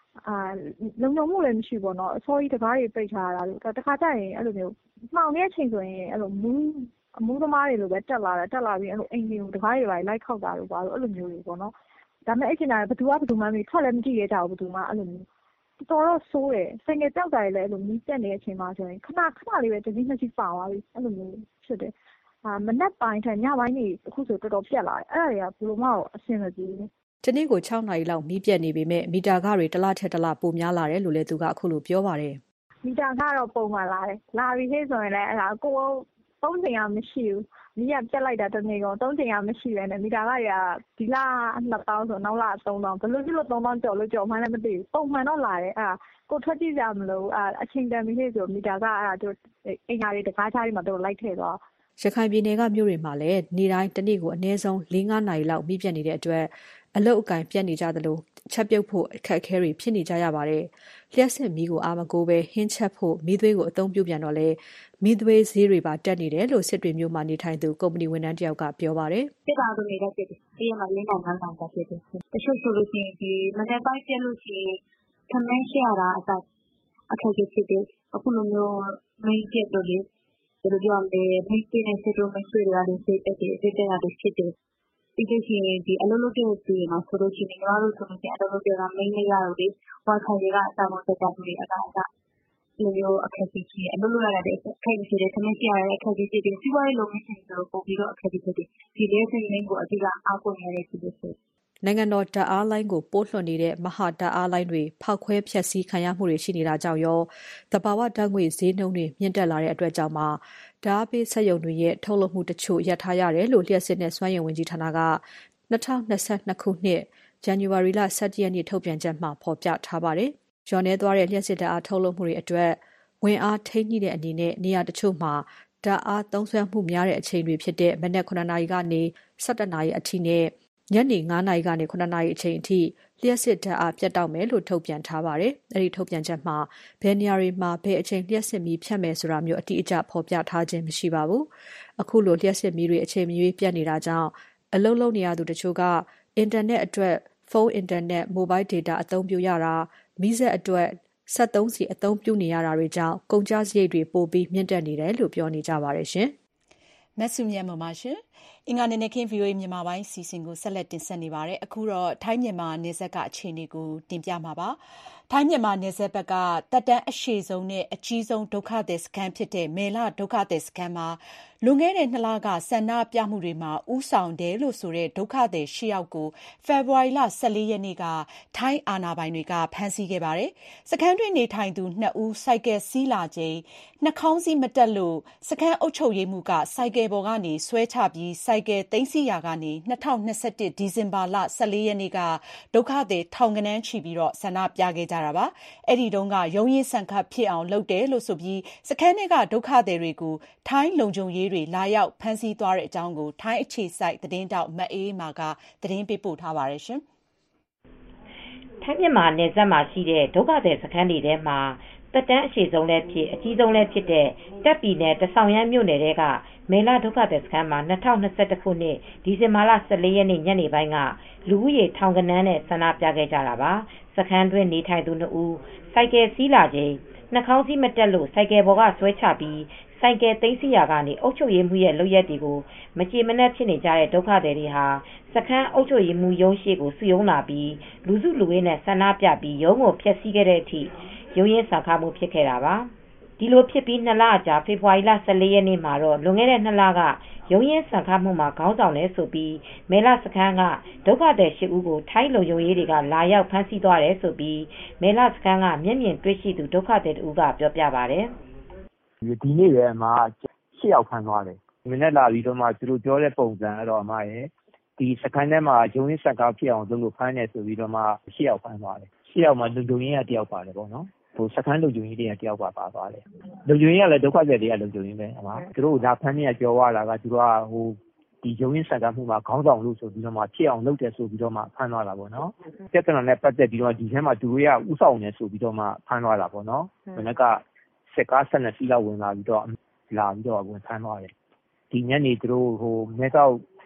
အာလုံလုံမှုလည်းမရှိဘူးเนาะအစောကြီးတကားတွေပိတ်ထားတာလို့တခါကျရင်အဲ့လိုမျိုးမှောင်တဲ့အချိန်ဆိုရင်အဲ့လိုမူးအမှုသမားတွေလိုပဲတက်လာတာတက်လာပြီးအဲ့လိုအိမ်တွေကိုတကားတွေလိုက်လိုက်ခောက်တာလို့ပါလို့အဲ့လိုမျိုးတွေပေါ့เนาะဒါပေမဲ့အဲ့ချိန်တိုင်းဘယ်သူကဘယ်သူမှမသိထွက်လည်းမကြည့်ရကြဘူးဘယ်သူမှအဲ့လိုမျိုးတော်တော့ဆိုးတယ်ဆိုင်ငယ်တောက်တာလည်းအဲ့လိုမီးတက်နေတဲ့အချိန်မှာဆိုရင်ခဏခဏလေးပဲတစ်စီးနှစ်စီးပါသွားပြီအဲ့လိုမျိုးဖြစ်တယ်အာမနက်ပိုင်းထက်ညပိုင်းနေအခုဆိုတော်တော်ပြက်လာတယ်အဲ့ဒါတွေကဘယ်လိုမှအဆင်မပြေဘူးတနေ့ကို၆နာရီလောက်မီးပြတ်နေပေမဲ့မီတာခတွေတစ်လထက်တစ်လပိုများလာတယ်လို့လည်းသူကအခုလိုပြောပါတယ်မီတာခတော့ပုံမှန်လာတယ်လာပြီးသေးဆိုရင်လည်းအဲ့ဒါကိုသုံးချိန်ရမရှိဘူးမီးကပြတ်လိုက်တာတနေ့ကုန်သုံးချိန်ရမရှိပဲနဲ့မီတာခတွေကဒီလနှစ်သောင်းဆိုနောက်လသုံးသောင်းဘယ်လိုဖြစ်လို့သုံးသောင်းကျော်လို့ကျော်မှန်းလည်းမသိဘူးပုံမှန်တော့လာတယ်အဲ့ဒါကိုထွက်ကြည့်ကြမလို့အဲ့အချိန်တန်ပြီးသေးဆိုမီတာခအဲ့ဒါတို့အင်္ဂါတွေတကားချားတွေမှာတို့လိုက်ထည့်သွားရခိုင်ပြည်နယ်ကမြို့တွေမှာလည်းနေ့တိုင်းတနေ့ကိုအနည်းဆုံး၄-၅နာရီလောက်မီးပြတ်နေတဲ့အတွက်အလုတ်အကင်ပြတ်နေကြသလိုချက်ပြုတ်ဖို့အခက်အခဲတွေဖြစ်နေကြရပါတယ်။လျှက်စစ်မီးကိုအာမကိုပဲဟင်းချက်ဖို့မီးသွေးကိုအသုံးပြုပြန်တော့လေမီးသွေးဈေးတွေပါတက်နေတယ်လို့စစ်တွေမျိုးမှာနေထိုင်သူကုမ္ပဏီဝန်ထမ်းတယောက်ကပြောပါတယ်။စစ်တာဆိုနေတဲ့ပြည်ပြည်မှာလင်းနိုင်နိုင်တာဖြစ်တယ်။တချို့ဆိုလို့ရှိရင်ဒီမနေ့ပိုင်းပြလို့ရှိရင်ခမင်းရှရတာအသက်အခက်အခဲဖြစ်တယ်။အခုလိုမျိုးမင်းပြတော့လေဒီလိုပြောမယ်မင်းပြနေစစ်တော့မရှိရတာတွေဖြစ်တယ်စစ်တဲ့တာတွေဖြစ်တယ်ဒီကိစ္စဒီအလုပ်လုပ်တဲ့သူတွေမှာဆိုလို့ရှိရင်ညီမတို့ဆိုလို့ရှိရင်အလုပ်လုပ်ကြတာမင်းလေးရတော့လေဝါဆိုင်တွေကအစားမတက်တာတွေအကအကဒီလိုအခက်အခဲရှိအလုပ်လုပ်ရတဲ့အခက်အခဲတွေခမင်းပြရတဲ့အခက်အခဲတွေစီးပွားရေးလုပ်ငန်းရှင်တွေပို့ပြီးတော့အခက်အခဲတွေဒီလေးစိတ်ရင်းကိုအဓိကအားကိုးရတဲ့သူတွေဆိုနိုင်ငံတော်ဓာတ်အားလိုင်းကိုပို့လွှတ်နေတဲ့မဟာဓာတ်အားလိုင်းတွေဖောက်ခွဲဖျက်ဆီးခံရမှုတွေရှိနေတာကြောင့်ရောသဘာဝဓာတ်ငွေဈေးနှုန်းတွေမြင့်တက်လာတဲ့အတွက်ကြောင့်မှဓာတ်ပေးစက်ရုံတွေရဲ့ထုတ်လုပ်မှုတချို့ရပ်ထားရတယ်လို့လျှက်စစ်နဲ့စွမ်းရည်ဝန်ကြီးဌာနက၂၀၂၂ခုနှစ်ဇန်နဝါရီလ၁၁ရက်နေ့ထုတ်ပြန်ချက်မှာဖော်ပြထားပါတယ်။လျော်နှဲသွားတဲ့လျှက်စစ်ဓာတ်အားထုတ်လုပ်မှုတွေအတွက်ဝင်အားထိန်းညှိတဲ့အနေနဲ့နေရာတချို့မှာဓာတ်အားသုံးစွဲမှုများတဲ့အချိန်တွေဖြစ်တဲ့မနက်ခုနှစ်နာရီကနေ၁၁နာရီအထိနဲ့ညနေ၅နာရီကနေခုနှစ်နာရီအချိန်အထိလျှက်စစ်ဓာတ်အားပြတ်တောက်မယ်လို့ထုတ်ပြန်ထားပါတယ်။အဲဒီထုတ်ပြန်ချက်မှာဘယ်နေရာတွေမှာဘယ်အချိန်လျှက်စစ်မီးဖြတ်မယ်ဆိုတာမျိုးအတိအကျဖော်ပြထားခြင်းမရှိပါဘူး။အခုလိုလျှက်စစ်မီးတွေအချိန်မရွေးပြတ်နေတာကြောင့်အလုပ်လုပ်နေရသူတချို့ကအင်တာနက်အတွက်ဖုန်းအင်တာနက်မိုဘိုင်းဒေတာအသုံးပြုရတာမီးစက်အတွက်စက်သုံးစီအသုံးပြုနေရတာတွေကြောင့်ကုန်ကျစရိတ်တွေပိုပြီးမြင့်တက်နေတယ်လို့ပြောနေကြပါတယ်ရှင်။မဆုမြတ်မပါရှင်။အင်္ဂါနေ့နေ့ခင်း ဗီအိုအေ မြန်မာပိုင်းစီစဉ်ကိုဆက်လက်တင်ဆက်နေပါတယ်။အခုတော့ထိုင်းမြန်မာနယ်စပ်ကအခြေအနေကိုတင်ပြမှာပါ။ထိုင်းမြန်မာနယ်စပ်ဘက်ကတပ်တန်းအရှည်ဆုံးနဲ့အကြီးဆုံးဒုက္ခသည်စခန်းဖြစ်တဲ့မယ်လဒုက္ခသည်စခန်းမှာလွန်ခဲ့တဲ့နှစ်လကဆန္ဒပြမှုတွေမှာဦးဆောင်တယ်လို့ဆိုတဲ့ဒုက္ခသည်ရှစ်ယောက်ကိုဖေဖော်ဝါရီလ၁၄ရက်နေ့ကထိုင်းအာဏာပိုင်တွေကဖမ်းဆီးခဲ့ပါတယ်။စခန်းတွင်းနေထိုင်သူနှစ်ဦးဆိုင်ကယ်စီးလာချိန်နှာခေါင်းစည်းမတက်လို့စခန်းအုပ်ချုပ်ရေးမှူးကဆိုင်ကယ်ပေါ်ကနေဆွဲချပြီးဆိုင်ကယ်သိမ်းဆည်းရာကနေ၂၀၂၁ဒီဇင်ဘာလ၁၄ရက်နေ့ကဒုက္ခသည်ထောင်ဂဏန်းချီပြီးဆန္ဒပြခဲ့ကြတာပါ။အဲဒီတုန်းကရုန်းရင်းဆန်ခတ်ဖြစ်အောင်လုပ်တယ်လို့ဆိုပြီးစခန်းထဲကဒုက္ခသည်တွေကိုထိုင်းလုံခြုံရေးတွေလာရောက်ဖမ်းဆီးသွားတဲ့အကြောင်းကိုထိုင်းအခြေစိုက်သတင်းတောက်မအေးမာကသတင်းပေးပို့ထားပါတယ်ရှင်။ထိုင်းမြန်မာနယ်စပ်မှာရှိတဲ့ဒုက္ခသည်စခန်းတွေထဲမှာတပ်တန်းအရှိဆုံးလည်းဖြစ်အကြီးဆုံးလည်းဖြစ်တဲ့တပ်ပြည်နယ်တဆောင်းရမ်းမြို့နယ်ကမေလဒုက္ခသည်စခန်းမှာ၂၀၂၁ခုနှစ်ဒီဇင်ဘာလ၁၄ရက်နေ့ညနေပိုင်းကလူဦးရေထောင်ကနန်းနဲ့ဆန္ဒပြခဲ့ကြတာပါ။စခန်းတွင်းနေထိုင်သူနှစ်ဦးဆိုင်ကယ်စီးလာချိန်နှာခေါင်းစည်းမတက်လို့ဆိုင်ကယ်ပေါ်ကဆွဲချပြီးဆိုင်ကယ်သိမ်းဆည်းရာကနေအုပ်ချုပ်ရေးမှူးရဲ့လုပ်ရက်တွေကိုမကြေမနက်ဖြစ်နေကြတဲ့ဒုက္ခသည်တွေဟာစခန်းအုပ်ချုပ်ရေးမှူးရုံးရှိကိုစုရုံးလာပြီးလူစုလူဝေးနဲ့ဆန္ဒပြပြီးရုံးကိုဖျက်ဆီးခဲ့တဲ့အထိရုံးရင်းဆန်ခါမှုဖြစ်ခဲ့တာပါဒီလိုဖြစ်ပြီးနှစ်လအကြာဖေဖော်ဝါရီလ၁၄ရက်နေ့မှာတော့လွန်ခဲ့တဲ့နှစ်လကရုံးရင်းဆန်ခါမှုမှာခေါင်းဆောင်လဲဆိုပြီးမဲလစခန်းကဒုက္ခသည်ရှစ်ဦးကိုထိုင်းလုံခြုံရေးတွေကလာရောက်ဖမ်းဆီးသွားတယ်ဆိုပြီးမဲလစခန်းကမျက်မြင်တွေ့ရှိသူဒုက္ခသည်တူကပြောပြပါတယ်ဒီနေ့ရဲမှာရှစ်ယောက်ဖမ်းသွားတယ်မနေ့လာပြီးတော့မှသူတို့ပြောတဲ့ပုံစံအဲ့တော့အမရဲ့ဒီစခန်းထဲမှာရုံးရင်းဆန်ခါဖြစ်အောင်လုပ်လို့ဖမ်းတယ်ဆိုပြီးတော့မှရှစ်ယောက်ဖမ်းသွားတယ်ရှစ်ယောက်မှာလုံခြုံရေးကတယောက်ပါတယ်ပေါ့နော်ဟိုစခန်းလုံခြုံရေးတွေကတယောက်ပါပါသွားတယ်လုံခြုံရေးကလည်းဒုက္ခသည်တွေကလုံခြုံရေးပဲအမသူတို့ဒါဖမ်းနေရပြောရတာကသူတို့ကဟိုဒီရုံးရင်းဆန်ခါမှုမှာခေါင်းဆောင်လို့ဆိုပြီးတော့မှဖြစ်အောင်လုပ်တယ်ဆိုပြီးတော့မှဖမ်းသွားတာပေါ့နော်ပြဿနာနဲ့ပတ်သက်ပြီးတော့ဒီထဲမှာသူတို့ကဥဆောင်နေဆိုပြီးတော့မှဖမ်းသွားတာပေါ့နော်မနေ့ကစက်ကားဆက်နှစ်စီးလောက်ဝင်လာပြီးတော့လာပြီးတော့ဝင်ဖမ်းသွားတယ်ဒီညနေသူတို့ဟိုမဲဆောက်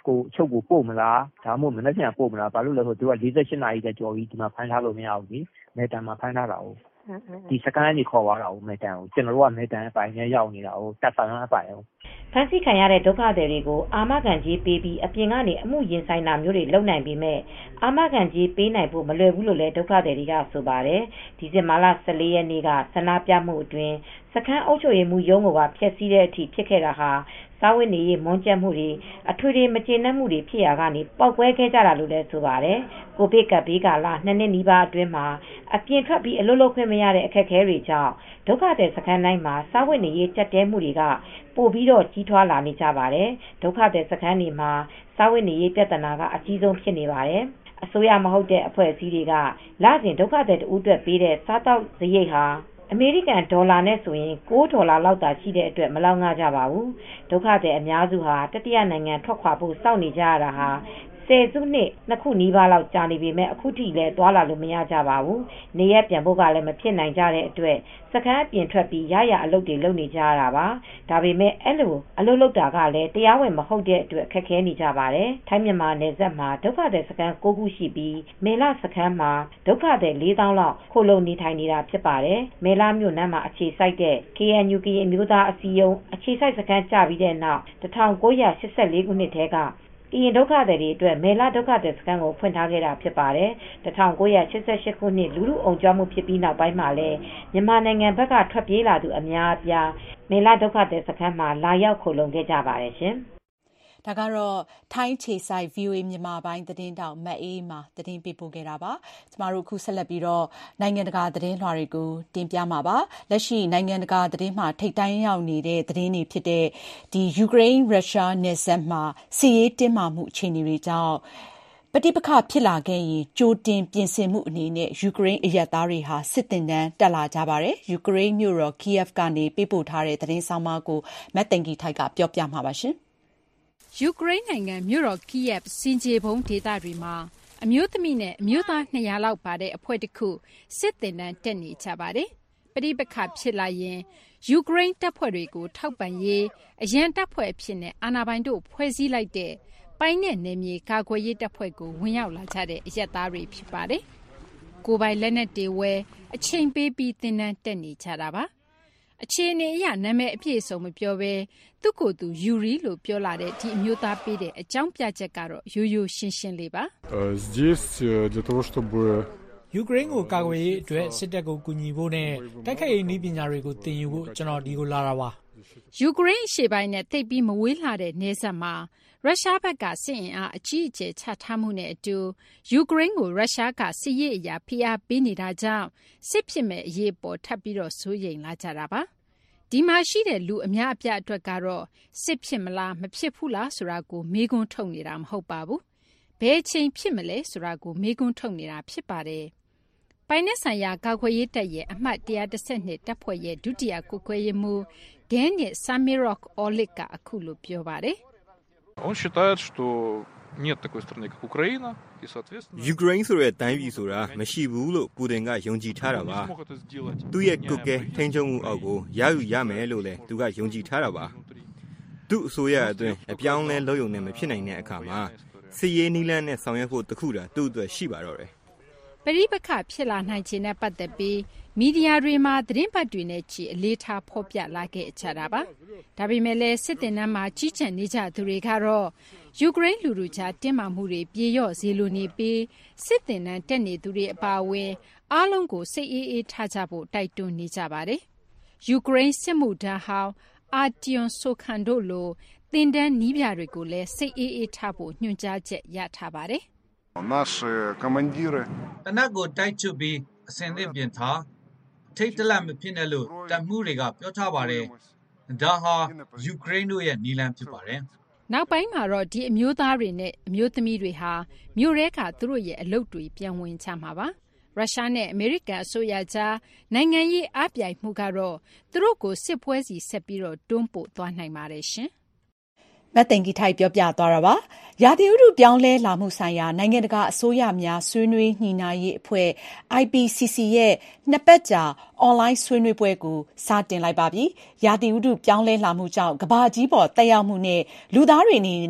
ကိုချုပ်ကိုပို့မလားဒါမှမဟုတ်မနေ့ကပို့မလားဘာလို့လဲဆိုတော့သူက၄၈နာရီတည်းကြော်ပြီးဒီမှာဖမ်းထားလို့မရဘူးလေမဲတန်မှာဖမ်းထားတာဟုတ်ဒီစကန်ကြီးခေါ်သွားတာဟုတ်မဲတန်ကိုကျွန်တော်တို့ကမဲတန်အပိုင်းနဲ့ရောက်နေတာဟုတ်တက်ဆောင်အပိုင်းဟုတ်ဖမ်းဆီးခံရတဲ့ဒုက္ခသည်တွေကိုအာမခံကြီးပေးပြီးအပြင်ကနေအမှုရင်ဆိုင်တာမျိုးတွေလုပ်နိုင်ပေမဲ့အာမခံကြီးပေးနိုင်ဖို့မလွယ်ဘူးလို့လည်းဒုက္ခသည်တွေကဆိုပါတယ်ဒီဇင်ဘာလ၁၄ရက်နေ့ကဆန္ဒပြမှုအတွင်းစခန်းအုပ်ချုပ်ရေးမှူးရုံးကဖျက်ဆီးတဲ့အထိဖြစ်ခဲ့တာဟာစားဝတ်နေရေးမွန်းကျပ်မှုတွေအထွေထွေမကျေနပ်မှုတွေဖြစ်ရာကနေပေါက်ကွဲခဲ့ကြတာလို့လည်းဆိုပါတယ်ကိုဗစ်ကပ်ဘေးကာလနှစ်နှစ်နီးပါးအတွင်းမှာအပြင်ထွက်ပြီးအလုပ်လုပ်ခွင့်မရတဲ့အခက်အခဲတွေကြောင့်ဒုက္ခသည်စခန်းတိုင်းမှာစားဝတ်နေရေးကြပ်တဲမှုတွေကပိုပြီးတော့ကြီးထွားလာနေကြပါတယ်ဒုက္ခသည်စခန်းတွေမှာစားဝတ်နေရေးပြဿနာကအကြီးဆုံးဖြစ်နေပါတယ်အစိုးရမဟုတ်တဲ့အဖွဲ့အစည်းတွေကလစဉ်ဒုက္ခသည်တဦးအတွက်ပေးတဲ့စားတောက်စရိတ်ဟာအမေရိကန်ဒေါ်လာနဲ့ဆိုရင်၉ဒေါ်လာလောက်သာရှိတဲ့အတွက်မလောက်ငှကြပါဘူးဒုက္ခသည်အများစုဟာတတိယနိုင်ငံထွက်ခွာဖို့စောင့်နေကြရတာဟာဆယ်စုနှစ်နှစ်ခုနီးပါးလောက်ကြာနေပေမဲ့အခုထိလည်းသွားလာလို့မရကြပါဘူးနေရပြန်ဖို့ကလည်းမဖြစ်နိုင်ကြတဲ့အတွက်စခန်းအပြင်ထွက်ပြီးရရအလုပ်တွေလုပ်နေကြရတာပါဒါပေမဲ့အဲ့လိုအလုပ်လုပ်တာကလည်းတရားဝင်မဟုတ်တဲ့အတွက်ခက်ခဲနေကြပါတယ်ထိုင်းမြန်မာနယ်စပ်မှာဒုက္ခသည်စခန်း၉ခုရှိပြီးမေလစခန်းမှာဒုက္ခသည်၄သောင်းလောက်ခိုလုံနေထိုင်နေတာဖြစ်ပါတယ်မေလမြို့နန်းမှာအခြေစိုက်တဲ့ ကေ အန် ယူ ကရင်မျိုးသားအစည်းအရုံးအခြေစိုက်စခန်းကျပြီးတဲ့နောက်၁၉၈၄ခုနှစ်ထဲကကရင်ဒုက္ခသည်တွေအတွက်မေလဒုက္ခသည်စခန်းကိုဖွင့်ထားခဲ့တာဖြစ်ပါတယ်၁၉၈၈ခုနှစ်လူလူအုံကြွမှုဖြစ်ပြီးနောက်ပိုင်းမှာလည်းမြန်မာနိုင်ငံဘက်ကထွက်ပြေးလာသူအများအပြားမေလဒုက္ခသည်စခန်းမှာလာရောက်ခိုလုံခဲ့ကြပါတယ်ရှင်ဒါကတော့ထိုင်းခြေဆိုင် ဗီအိုအေ မြန်မာပိုင်းသတင်းတောက်မအေးမာသတင်းပေးပို့ခဲ့တာပါကျမတို့အခုဆက်လက်ပြီးတော့နိုင်ငံတကာသတင်းလွှာတွေကိုတင်ပြမှာပါလက်ရှိနိုင်ငံတကာသတင်းမှာထိပ်တိုင်းရောက်နေတဲ့သတင်းတွေဖြစ်တဲ့ဒီယူကရိန်းရုရှားနယ်စပ်မှာစစ်ရေးတင်းမာမှုအခြေအနေတွေကြောင့်ပဋိပက္ခဖြစ်လာခဲ့ရင်ကြိုတင်ပြင်ဆင်မှုအနေနဲ့ယူကရိန်းအရပ်သားတွေဟာစစ်တင်တန်းတက်လာကြပါတယ်ယူကရိန်းမြို့တော် Kiev ကနေပေးပို့ထားတဲ့သတင်းဆောင်မကိုမတ်တင်ဂီထိုက်ကပြောပြမှာပါရှင်ယူကရိန်းနိုင်ငံမြို့တော် Kiev စင်ကြေဘုံဒေသတွေမှာအမျိုးသမီးနဲ့အမျိုးသား၂၀၀လောက်ပါတဲ့အဖွဲ့တစ်ခုစစ်တင်တန်းတက်နေကြပါတယ်ပဋိပက္ခဖြစ်လာရင်ယူကရိန်းတပ်ဖွဲ့တွေကိုထောက်ပံ့ရေးအရန်တပ်ဖွဲ့အဖြစ်နဲ့အာဏာပိုင်တို့ဖွဲ့စည်းလိုက်တဲ့ပိုင်နဲ့နယ်မြေကာကွယ်ရေးတပ်ဖွဲ့ကိုဝင်ရောက်လာကြတဲ့အရပ်သားတွေဖြစ်ပါတယ်ကိုယ်ပိုင်လက်နက်တွေဝယ်အချိန်ပေးပြီးတင်တန်းတက်နေကြတာပါအခြေအနေအရနာမည်အပြည့်အစုံမပြောဘဲသူ့ကိုယ်သူယူရီလို့ပြောလာတဲ့ဒီအမျိုးသားပေးတဲ့အကြောင်းပြချက်ကတော့ရိုးရိုးရှင်းရှင်းလေးပါ Здесь для того чтобы ယူကရိန်းကိုကာကွယ်ရေးအတွက်စစ်တပ်ကိုကူညီဖို့နဲ့တိုက်ခိုက်ရေးနည်းပညာတွေကိုသင်ယူဖို့ကျွန်တော်ဒီကိုလာတာပါယူကရိန်းရှေ့ပိုင်းနဲ့တိတ်ပြီးမဝေးလာတဲ့နေဆက်မှာရုရှားဘက်ကစစ်အင်အားအကြီးအကျယ်ချထားမှုနဲ့အတူယူကရိန်းကိုရုရှားကစစ်ရေးအရာဖိအားပေးနေတာကြောင့်စစ်ဖြစ်မဲ့အရေးပေါ်ထပ်ပြီးတော့စိုးရိမ်လာကြတာပါဒီမှာရှိတဲ့လူအများအပြားအတွက်ကတော့စစ်ဖြစ်မလားမဖြစ်ဘူးလားဆိုတာကိုမေးခွန်းထုတ်နေတာမဟုတ်ပါဘူးဘယ်အချိန်ဖြစ်မလဲဆိုတာကိုမေးခွန်းထုတ်နေတာဖြစ်ပါတယ်ပိုင်နက်ဆိုင်ရာကာကွယ်ရေးတပ်ရဲ့အမှတ်၁၁၂တပ်ဖွဲ့ရဲ့ဒုတိယကွယ်ကွယ်ရေးမှူးဒဲနစ်ဆာမီရော့အော်လစ်ကအခုလိုပြောပါတယ် Он считает, что нет такой страны, как Украина, и, соответственно... ယူကရိန်းဆိုတဲ့တိုင်းပြည်ဆိုတာမရှိဘူးလို့ပူတင်ကယုံကြည်ထားတာပါသူရဲ့ကုတ်ကဲထိန်းချုပ်မှုအောက်ကိုရယူရမယ်လို့လည်းသူကယုံကြည်ထားတာပါသူ့အစိုးရအတွင်းအပြောင်းလဲလုပ်ရုံနဲ့မဖြစ်နိုင်တဲ့အခါမှာစစ်ရေးနည်းလမ်းနဲ့ဆောင်ရွက်ဖို့တခုတာသူ့အတွက်ရှိပါတော့တယ်ပရိပခဖြစ်လာနိုင်ခြင်းနဲ့ပတ်သက်ပြီးမီဒီယာတွေမှာသတင်းပတ်တွေနဲ့ချီအလေးထားဖော်ပြလာခဲ့ကြတာပါဒါပေမဲ့လည်းစစ်တင်နန်းမှာကြီးကြံနေကြသူတွေကတော့ယူကရိန်းလူလူကြားတင်းမာမှုတွေပြေလျော့စေလိုနေပြီးစစ်တင်နန်းတက်နေသူတွေအပါအဝင်အားလုံးကိုစိတ်အေးအေးထားကြဖို့တိုက်တွန်းနေကြပါတယ်ယူကရိန်းစစ်မှုထမ်းဟောင်းအာတီယွန်ဆိုခန်တို့လိုတင်တန်းနီးပြတွေကိုလည်းစိတ်အေးအေးထားဖို့ညွှန်ကြားချက်ရထားပါတယ် Наши командиры တနက်ကိုတိုက်ချုပ်ပြီးအစင်သင့်ပြင်ထားထိတ်တလန့်မဖြစ်နဲ့လို့တပ်မှုတွေကပြောထားပါတယ်ဒါဟာယူကရိန်းတို့ရဲ့နီလန်ဖြစ်ပါတယ်နောက်ပိုင်းမှာတော့ဒီအမျိုးသားတွေနဲ့အမျိုးသမီးတွေဟာမြို့ရဲကသူတို့ရဲ့အလုပ်တွေပြန်ဝင်ချမှာပါရုရှားနဲ့အမေရိကန်အစိုးရကြားနိုင်ငံရေးအပြိုင်မှုကတော့သူတို့ကိုစစ်ပွဲစီဆက်ပြီးတော့တွန်းပို့သွားနိုင်ပါတယ်ရှင်မတ်တင်ဂီထိုက်ပြောပြသွားတာပါရာသီဥတုပြောင်းလဲလာမှုဆိုင်ရာနိုင်ငံတကာအစိုးရများဆွေးနွေးညှိနှိုင်းရေးအဖွဲ့ အိုင် ပီ စီ စီ ရဲ့နှစ်ပတ်ကြာအွန်လိုင်းဆွေးနွေးပွဲကိုစတင်လိုက်ပါပြီရာသီဥတုပြောင်းလဲလာမှုကြောင့်ကမ္ဘာကြီးပေါ်တက်ရောက်မှုနဲ့လူသားတွေအနေနဲ့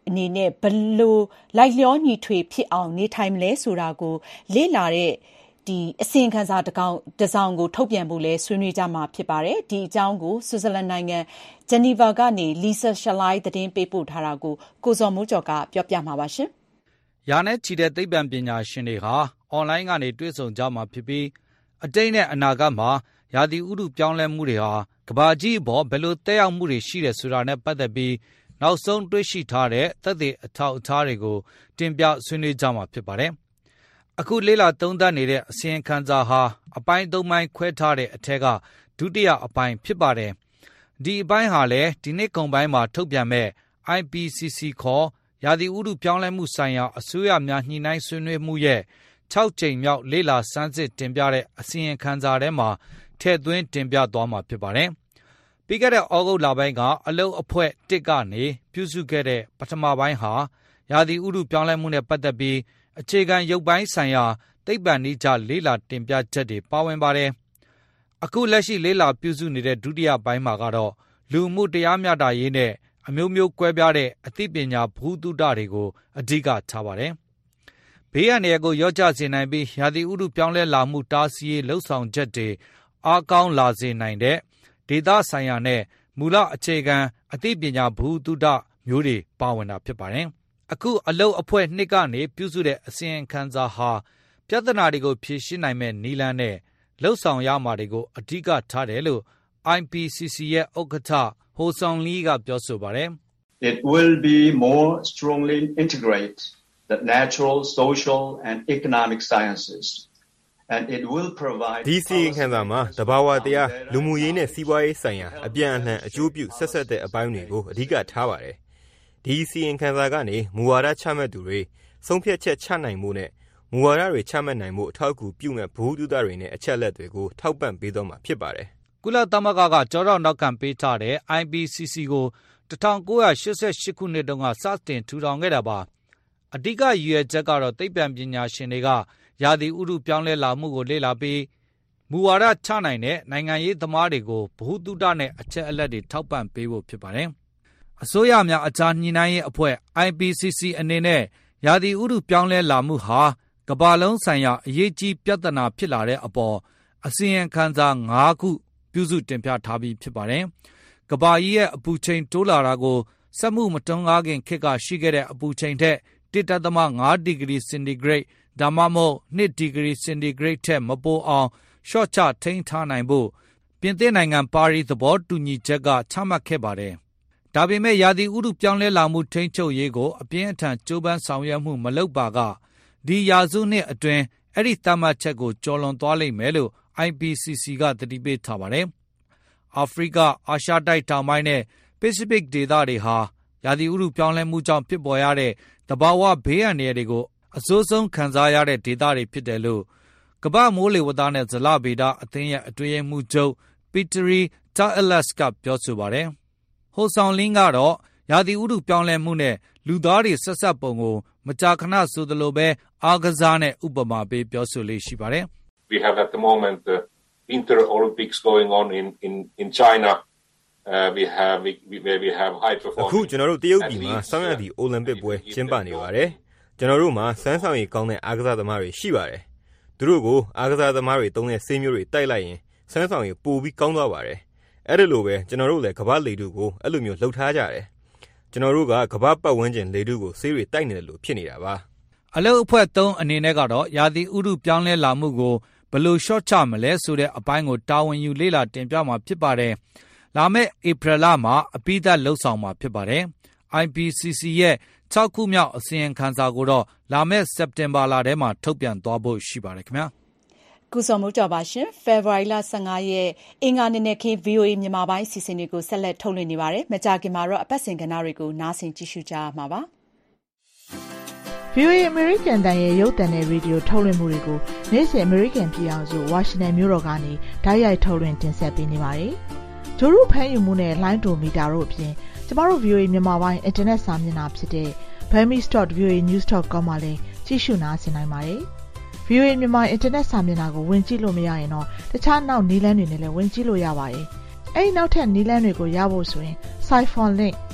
အနေနဲ့ဘယ်လိုလိုက်လျောညီထွေဖြစ်အောင်နေထိုင်မလဲဆိုတာကိုလေ့လာတဲ့ဒီအစီရင်ခံစာတစ်ကောင်တစ်စောင်ကိုထုတ်ပြန်ဖို့လဲဆွေးနွေးကြမှာဖြစ်ပါတယ်ဒီအကြောင်းကိုဆွစ်ဇာလန်နိုင်ငံဂျနီဗာကနေလီဆာရှလိုင်းသတင်းပေးပို့ထားတာကိုကိုစော်မိုးကျော်ကပြောပြမှာပါရှင်ရာနဲ့ချီတဲ့သိပ္ပံပညာရှင်တွေဟာအွန်လိုင်းကနေတွေ့ဆုံကြမှာဖြစ်ပြီးအတိတ်နဲ့အနာဂတ်မှာရာသီဥတုပြောင်းလဲမှုတွေဟာကမ္ဘာကြီးအပေါ်ဘယ်လိုသက်ရောက်မှုတွေရှိတယ်ဆိုတာနဲ့ပတ်သက်ပြီးနောက်ဆုံးတွေ့ရှိထားတဲ့သက်သေအထောက်အထားတွေကိုတင်ပြဆွေးနွေးကြမှာဖြစ်ပါတယ်။အခုလေ့လာသုံးသပ်နေတဲ့အစီရင်ခံစာဟာအပိုင်းသုံးပိုင်းခွဲထားတဲ့အထက်ကဒုတိယအပိုင်းဖြစ်ပါတယ်။ဒီအပိုင်းဟာလည်းဒီနှစ်ကုန်ပိုင်းမှာထုတ်ပြန်မဲ့ I P C C ခေါ်ရာသီဥတုပြောင်းလဲမှုဆိုင်ရာအစိုးရများညှိနှိုင်းဆွေးနွေးမှုရဲ့၆ကြိမ်မြောက်လေ့လာစမ်းစစ်တင်ပြတဲ့အစီရင်ခံစာထဲမှာထည့်သွင်းတင်ပြသွားမှာဖြစ်ပါတယ်။ပြီးခဲ့တဲ့ဩဂုတ်လပိုင်းကအလုပ်အဖွဲ့တစ်ကနေပြုစုခဲ့တဲ့ပထမပိုင်းဟာရာသီဥတုပြောင်းလဲမှုနဲ့ပတ်သက်ပြီးအခြေခံရုပ်ပိုင်းဆိုင်ရာသိပ္ပံနည်းကျလေ့လာတင်ပြချက်တွေပါဝင်ပါတယ်။အခုလက်ရှိလေ့လာပြုစုနေတဲ့ဒုတိယပိုင်းမှာကတော့လူမှုတရားမျှတရေးနဲ့အမျိုးမျိုးကွဲပြားတဲ့အသိပညာဗဟုသုတတွေကိုအဓိကထားပါတယ်။ဘေးအန္တရာယ်ကိုရောကြစေနိုင်ပြီးရာသီဥတုပြောင်းလဲလာမှုတားဆီးရေးလှုံ့ဆော်ချက်တွေအားကောင်းလာစေနိုင်တဲ့ဒေသဆိုင်ရာနဲ့မူလအခြေခံအသိပညာဗဟုသုတမျိုးတွေပါဝင်တာဖြစ်ပါတယ်။အခုအလုပ်အဖွဲ့နှစ်ကနေပြုစုတဲ့အစီရင်ခံစာဟာပြဿနာတွေကိုဖြေရှင်းနိုင်မဲ့နည်းလမ်းနဲ့လှုံ့ဆော်ရမှာတွေကိုအဓိကထားတယ်လို့ I P C C ရဲ့ဥက္ကဋ္ဌဟိုဆောင်လီကပြောဆိုပါတယ်။ It will be more strongly integrate the natural, social and economic sciences and it will provide ဒီစီရင်ခံစာမှာတဘာဝတရားလူမှုရေးနဲ့စီးပွားရေးဆိုင်ရာအပြန်အလှန်အကျိုးပြုဆက်ဆက်တဲ့အပိုင်းတွေကိုအဓိကထားပါတယ်။ဒီစီရင်ခံစာကနေမူဝါဒချမှတ်သူတွေဆုံးဖြတ်ချက်ချနိုင်မှုနဲ့မူဝါဒတွေချမှတ်နိုင်မှုအထောက်အကူပြုမဲ့ဘုဟုတုတတွေနဲ့အချက်လက်တွေကိုထောက်ပံ့ပေးသွားမှာဖြစ်ပါတယ်။ကုလသမဂ္ဂကကြောတော့နောက်ခံပေးထားတဲ့ I P C C ကို၁၉၈၈ခုနှစ်တုန်းကစတင်ထူထောင်ခဲ့တာပါ။အဓိကရည်ရွယ်ချက်ကတော့သိပ္ပံပညာရှင်တွေကရာသီဥတုပြောင်းလဲလာမှုကိုလေ့လာပြီးမူဝါဒချနိုင်တဲ့နိုင်ငံရေးသမားတွေကိုဗဟုသုတနဲ့အချက်အလက်တွေထောက်ပံ့ပေးဖို့ဖြစ်ပါတယ်။အစိုးရများအခြားညှိနှိုင်းရေးအဖွဲ့ I P C C အနေနဲ့ရာသီဥတုပြောင်းလဲလာမှုဟာကမ္ဘာလုံးဆိုင်ရာအရေးကြီးပြဿနာဖြစ်လာတဲ့အပေါ်အစီရင်ခံစာ၅ခုပြုစုတင်ပြထားပြီးဖြစ်ပါတယ်။ကမ္ဘာကြီးရဲ့အပူချိန်တိုးလာတာကိုစက်မှုမတွန်းကားခင်ခေတ်ကရှိခဲ့တဲ့အပူချိန်ထက်တစ်ဒသမ ၅ဒီဂရီစင်တီဂရိတ်ဒါမှမဟုတ်၂ဒီဂရီစင်တီဂရိတ်ထက်မပိုအောင်လျှော့ချထိန်းထားနိုင်ဖို့ပြင်သစ်နိုင်ငံပါရီသဘောတူညီချက်ကချမှတ်ခဲ့ပါတယ်။ဒါပေမဲ့ရာသီဥတုပြောင်းလဲလာမှုထိန်းချုပ်ရေးကိုအပြင်းအထန်ကြိုးပမ်းဆောင်ရွက်မှုမလုပ်ပါကဒီရာစုနှစ်အတွင်းအဲ့ဒီသတ်မှတ်ချက်ကိုကျော်လွန်သွားလိမ့်မယ်လို့ I P C C ကသတိပေးထားပါတယ်။အာဖရိကအာရှတိုက်တောင်ပိုင်းနဲ့ပစိဖိတ်ဒေသတွေဟာရာသီဥတုပြောင်းလဲမှုကြောင့်ဖြစ်ပေါ်ရတဲ့သဘာဝဘေးအန္တရာယ်တွေကိုအဆိုးဆုံးခံစားရတဲ့ဒေသတွေဖြစ်တယ်လို့ကမ္ဘာမိုးလေဝသနဲ့ဇလဗေဒအသင်းရဲ့အတွင်းရေးမှူးချုပ်ပီတရီတာအလက်စ်ကပြောဆိုပါတယ်။ဟိုဆောင်လင်းကတော့ရာသီဥတုပြောင်းလဲမှုနဲ့လူသားတွေဆက်ဆက်ပုံကိုမကြာခဏဆိုသလိုပဲအားကစားနဲ့ဥပမာပေးပြောဆိုလေးရှိပါတယ်။ We have at the moment the Winter Olympics going on in in in China. Uh, we have we, where we have high performance. အခုကျွန်တော်တို့တရုတ်ပြည်မှာဆောင်းရာသီအိုလံပစ်ပွဲကျင်းပနေပါတယ်။ကျွန်တော်တို့မှာစမ်းဆောင်ရည်ကောင်းတဲ့အားကစားသမားတွေရှိပါတယ်။သူတို့ကိုအားကစားသမားတွေတုံးတဲ့ဆေးမျိုးတွေတိုက်လိုက်ရင်စမ်းဆောင်ရည်ပိုပြီးကောင်းသွားပါတယ်။အဲ့ဒါလိုပဲကျွန်တော်တို့လည်းကမ္ဘာလေထုကိုအဲ့လိုမျိုးလှုပ်ထားကြတယ်။ကျွန်တော်တို့ကကမ္ဘာပတ်ဝန်းကျင်လေထုကိုဆေးတွေတိုက်နေတယ်လို့ဖြစ်နေတာပါ။အလုပ်အဖွဲ့သုံးအနေနဲ့ကတော့ရာသီဥတုပြောင်းလဲလာမှုကိုဘယ်လိုရှော့ချမလဲဆိုတဲ့အပိုင်းကိုတာဝန်ယူလေ့လာတင်ပြမှာဖြစ်ပါတယ်။လာမယ့်ဧပြီလမှာအပြီးသတ်လှုပ်ဆောင်မှာဖြစ်ပါတယ်။ I P C C ရဲ့၆ခုမြောက်အစီရင်ခံစာကိုတော့လာမယ့်စက်တင်ဘာလထဲမှာထုတ်ပြန်သွားဖို့ရှိပါတယ်ခင်ဗျာ။ကုစုံမိုးကြော်ပါရှင်။ဖေဖော်ဝါရီလ၁၅ရက်အင်္ဂါနေ့နဲ့ခင်း V O A မြန်မာပိုင်းအစီအစဉ်တွေကိုဆက်လက်ထုတ်လွှင့်နေပါတယ်။မကြာခင်မှာတော့အပတ်စဉ်ကဏ္ဍတွေကိုနားဆင်ကြည့်ရှုကြမှာပါ။ V O A American တန်ရဲ့ရုပ်သံနဲ့ရေဒီယိုထုတ်လွှင့်မှုတွေကိုနေ့စဉ် American ပြည်အောင်စုဝါရှင်တန်မြို့တော်ကနေဓာတ်ရိုက်ထုတ်လွှင့်တင်ဆက်ပေးနေပါတယ်။ဂျိုရုဖမ်းယူမှုနဲ့လိုင်းတိုမီတာတို့အပြင်ကျမတို့ V O A မြန်မာပိုင်းအင်တာနက်စာမျက်နှာဖြစ်တဲ့ burmese dot v o a news dot com မှာလည်းကြည့်ရှုနားဆင်နိုင်ပါတယ်။ V O A မြန်မာအင်တာနက်စာမျက်နှာကိုဝင်ကြည့်လို့မရရင်တော့တခြားနောက်နည်းလမ်းတွေနဲ့လည်းဝင်ကြည့်လို့ရပါတယ်။အဲဒီနောက်ထပ်နည်းလမ်းတွေကိုရဖို့ဆိုရင် Siphon Link B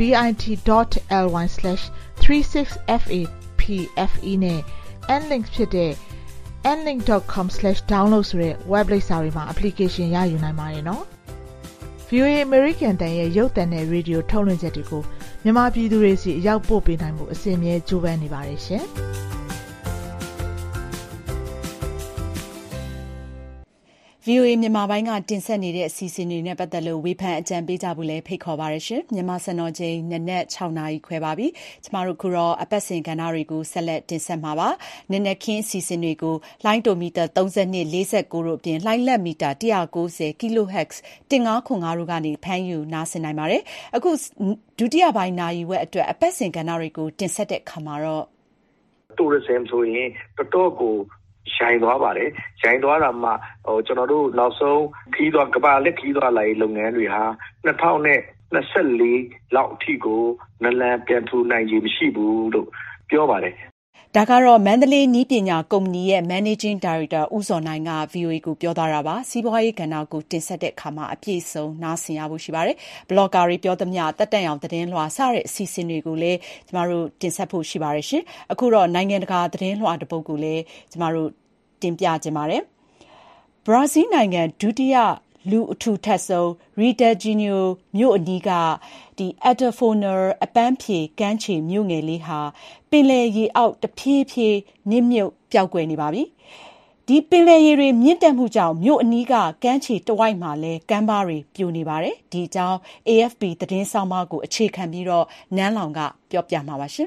bit.ly slash 36fapfe နဲ့ nlink ဖြစ်တဲ့ nlink dot com slash download ဆိုတဲ့ web လိပ်စာတွေမှာ application ရယူနိုင်ပါတယ်နော်။ဗီအိုအေ American တန်ရဲ့ရုပ်သံနဲ့ရေဒီယိုထုတ်လွှင့်ချက်တွေကိုမြန်မာပြည်သူတွေစီအရောက်ပို့ပေးနိုင်မှုအစီအမြဲကြိုးပမ်းနေပါတယ်ရှင်။ဗီအိုအေမြန်မာပိုင်းကတင်ဆက်နေတဲ့အစီအစဉ်တွေနဲ့ပတ်သက်လို့ဝေဖန်အကြံပေးကြဖို့လည်းဖိတ်ခေါ်ပါရရှင်။မြန်မာစံတော်ချိန်နနက်၆နာရီခွဲပါပြီ။ကျမတို့ခုတော့အပတ်စဉ်ကဏ္ဍတွေကိုဆက်လက်တင်ဆက်မှာပါ။နနက်ခင်းအစီအစဉ်တွေကိုလိုင်းတိုမီတာသုံး၂ ၄၉တို့အပြင်လိုင်းလက်မီတာ၁၉၀ kilohertz ၁၅ခွန်၅တို့ကနေဖမ်းယူနားဆင်နိုင်ပါတယ်။အခုဒုတိယပိုင်းနာရီဝက်အတွက်အပတ်စဉ်ကဏ္ဍတွေကိုတင်ဆက်တဲ့အခါမှာတော့ tourism ဆိုရင်တော်တော်ကိုရှိုင်းသွားပါတယ်ရှိုင်းသွားတာမှဟိုကျွန်တော်တို့နောက်ဆုံးခီးသွားကဘာလက်ခီးသွားလာရေးလုပ်ငန်းတွေဟာ၂၀၂၄လောက်အထိကိုနလန်ပြန်ထူနိုင်ခြင်းမရှိဘူးလို့ပြောပါတယ်ဒါကတော့မန္တလေးနီးပညာကုမ္ပဏီရဲ့ Managing Director ဦးစောနိုင်က ဗီအိုအေ ကိုပြောသွားတာပါစီးပွားရေးကဏ္ဍကိုတင်ဆက်တဲ့အခါမှာအပြည့်စုံနားဆင်ရဖို့ရှိပါတယ်ဘလော့ဂါတွေပြောသမျှတက်တက်အောင်သတင်းလွှာစတဲ့အစီအစဉ်တွေကိုလည်းကျမတို့တင်ဆက်ဖို့ရှိပါတယ်ရှင်အခုတော့နိုင်ငံတကာသတင်းလွှာတစ်ပုဒ်ကိုလည်းကျမတို့တင်ပြခြင်းပါတယ်ဘရာဇီးနိုင်ငံဒုတိယလူအထူထပ်ဆုံး Rio de Janeiro မြို့အနီးကဒီ Atafona အပန်းဖြေကမ်းခြေမြို့ငယ်လေးဟာပင်လယ်ရေအောက်တဖြည်းဖြည်းနစ်မြုပ်ပျောက်ကွယ်နေပါပြီဒီပင်လယ်ရေတွေမြင့်တက်မှုကြောင့်မြို့အနီးကကမ်းခြေတဝိုက်မှာလဲကမ်းပါးတွေပြိုနေပါတယ်ဒီအကြောင်း A F P သတင်းဆောင်မကိုအခြေခံပြီးတော့နန်းလောင်ကပြောပြမှာပါရှင်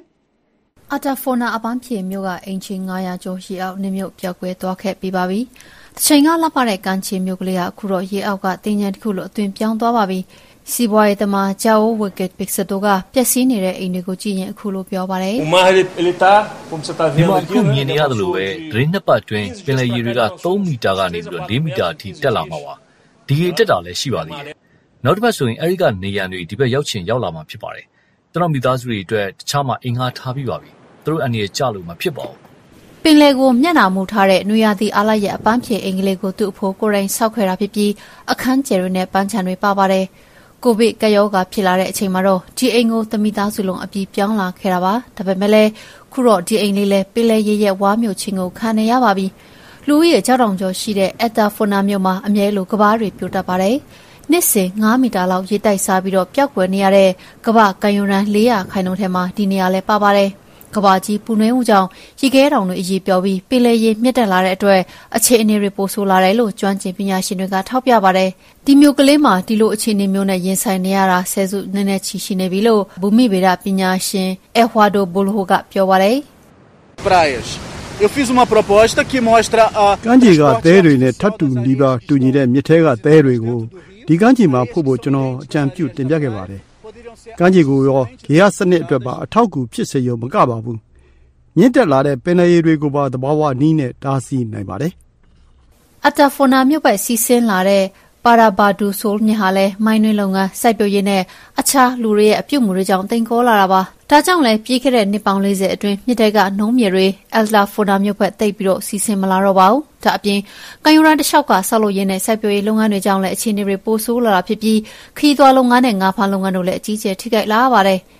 Atafona အပန်းဖြေမြို့ကအင်ချီ၅၀၀ကျော်ရေအောက်နစ်မြုပ်ပျောက်ကွယ်သွားခဲ့ပြီးပါပြီ။တစ်ချိန်ကလှပတဲ့ကမ်းခြေမြို့ကလေးကအခုတော့ရေအောက်ကတင်းကျပ်တစ်ခုလိုအသွင်ပြောင်းသွားပါပြီ။စီးပွားရေးသမားဂျာအိုဝက်ကက်ပစ်စတိုကပျက်စီးနေတဲ့အိမ်တွေကိုကြည့်ရင်အခုလိုပြောပါတယ်။ဒီမှာအခုမြင်နေရတယ်လို့ပဲဒရင်းနှစ်ပတ်တွင်းပင်လယ်ရေတွေကသုံးမီတာကနေပြီးတော့၄မီတာအထိတက်လာမှာပါ။ဒီရေတက်တာလည်းရှိပါသေးတယ်။နောက်တစ်ပတ်ဆိုရင်အဲဒီကနေရန်တွေဒီဘက်ရောက်ချင်ရောက်လာမှာဖြစ်ပါတယ်။ကျွန်တော်မိသားစုတွေအတွက်တခြားမှာအင်္ဂါထားပြီးပါပြီ။သူတို့အနေနဲ့ကြလို့မဖြစ်ပါဘူးပင်လယ်ကိုမျက်နှာမူထားတဲ့နွေရာသီအားလပ်ရက်အပန်းဖြေအင်္ဂလိပ်ကိုသူ့အဖိုးကိုယ်တိုင်ဆောက်ခဲ့တာဖြစ်ပြီးအခန်းကျယ်တွေနဲ့ပန်းချံတွေပါပါတယ်။ကိုဗစ်ကရောဂါဖြစ်လာတဲ့အချိန်မှာတော့ဒီအိမ်ကိုသမီးသားစုလုံးအပြေးပြောင်းလာခဲ့တာပါ။ဒါပေမဲ့လည်းခုတော့ဒီအိမ်လေးလည်းပင်လယ်ရေရဲ့ဝါမျိုးချင်းကိုခံနေရပါပြီ။လူဦးရေကြောက်တောင်ကျော်ရှိတဲ့ Atafona မြို့မှာအမြဲလိုကဘာတွေပြိုတတ်ပါတယ်။နှစ်စဉ်၅မီတာလောက်ရေတိုက်စားပြီးတော့ပျောက်ကွယ်နေရတဲ့ကဘာကံယူရန်၄၀၀ခိုင်နှုန်းထဲမှာဒီနေရာလဲပါပါတယ်။ကဘာကြီးပူနွေးမှုကြောင့်ရေခဲတောင်တွေအရေးပြောပြီးပင်လယ်ရေမြင့်တက်လာတဲ့အတွက်အခြေအနေတွေပိုဆိုးလာတယ်လို့ကျွမ်းကျင်ပညာရှင်တွေကထောက်ပြပါတယ်။ဒီမျိုးကလေးမှာဒီလိုအခြေအနေမျိုးနဲ့ရင်ဆိုင်နေရတာဆယ်စုနှစ်နဲ့ချီရှိနေပြီလို့ဘူမိဗေဒပညာရှင်အဟွာဒိုဘိုလိုကပြောပါတယ်။ Praias. Eu fiz uma proposta que mostra a ကမ်းခြေကသဲတွေနဲ့ထပ်တူနီးပါးတူညီတဲ့မြစ်ထဲကသဲတွေကိုဒီကမ်းခြေမှာဖို့ဖို့ကျွန်တော်အကြံပြုတင်ပြခဲ့ပါတယ်။ကမ်းခြေကိုရောရေအားစနစ်အတွက်ပါအထောက်အကူဖြစ်စေရုံမကပါဘူး။မြင့်တက်လာတဲ့ပင်လယ်ရေတွေကိုပါသဘာဝနည်းနဲ့တားဆီးနိုင်ပါတယ်။ Atafona မြို့ပတ်စီးဆင်းလာတဲ့ပါရာဘာဒူဆိုလ်မြဟာလဲမိုင်းနှွေးလုပ်ငန်းစိုက်ပျိုးရေးနဲ့အခြားလူတွေရဲ့အပြုအမူတွေကြောင့်တိမ်ကောလာတာပါ။ဒါကြောင့်လဲပြီးခဲ့တဲ့နှစ်ပေါင်း၄၀အတွင်းမြစ်တဲကနှုံးမြေတွေ Atafona မြို့ပတ်တိတ်ပြီးတော့စီးဆင်းမလာတော့ပါဘူး။ဒါအပြင်ကံယူရန်တစ်လျှောက်ကဆောက်လုပ်ရေးနဲ့စိုက်ပျိုးရေးလုပ်ငန်းတွေကြောင့်လည်းအခြေအနေတွေပိုဆိုးလာတာဖြစ်ပြီးခရီးသွားလုပ်ငန်းနဲ့ငါးဖမ်းလုပ်ငန်းတို့လည်းအကြီးအကျယ်ထိခိုက်လာပါတယ်။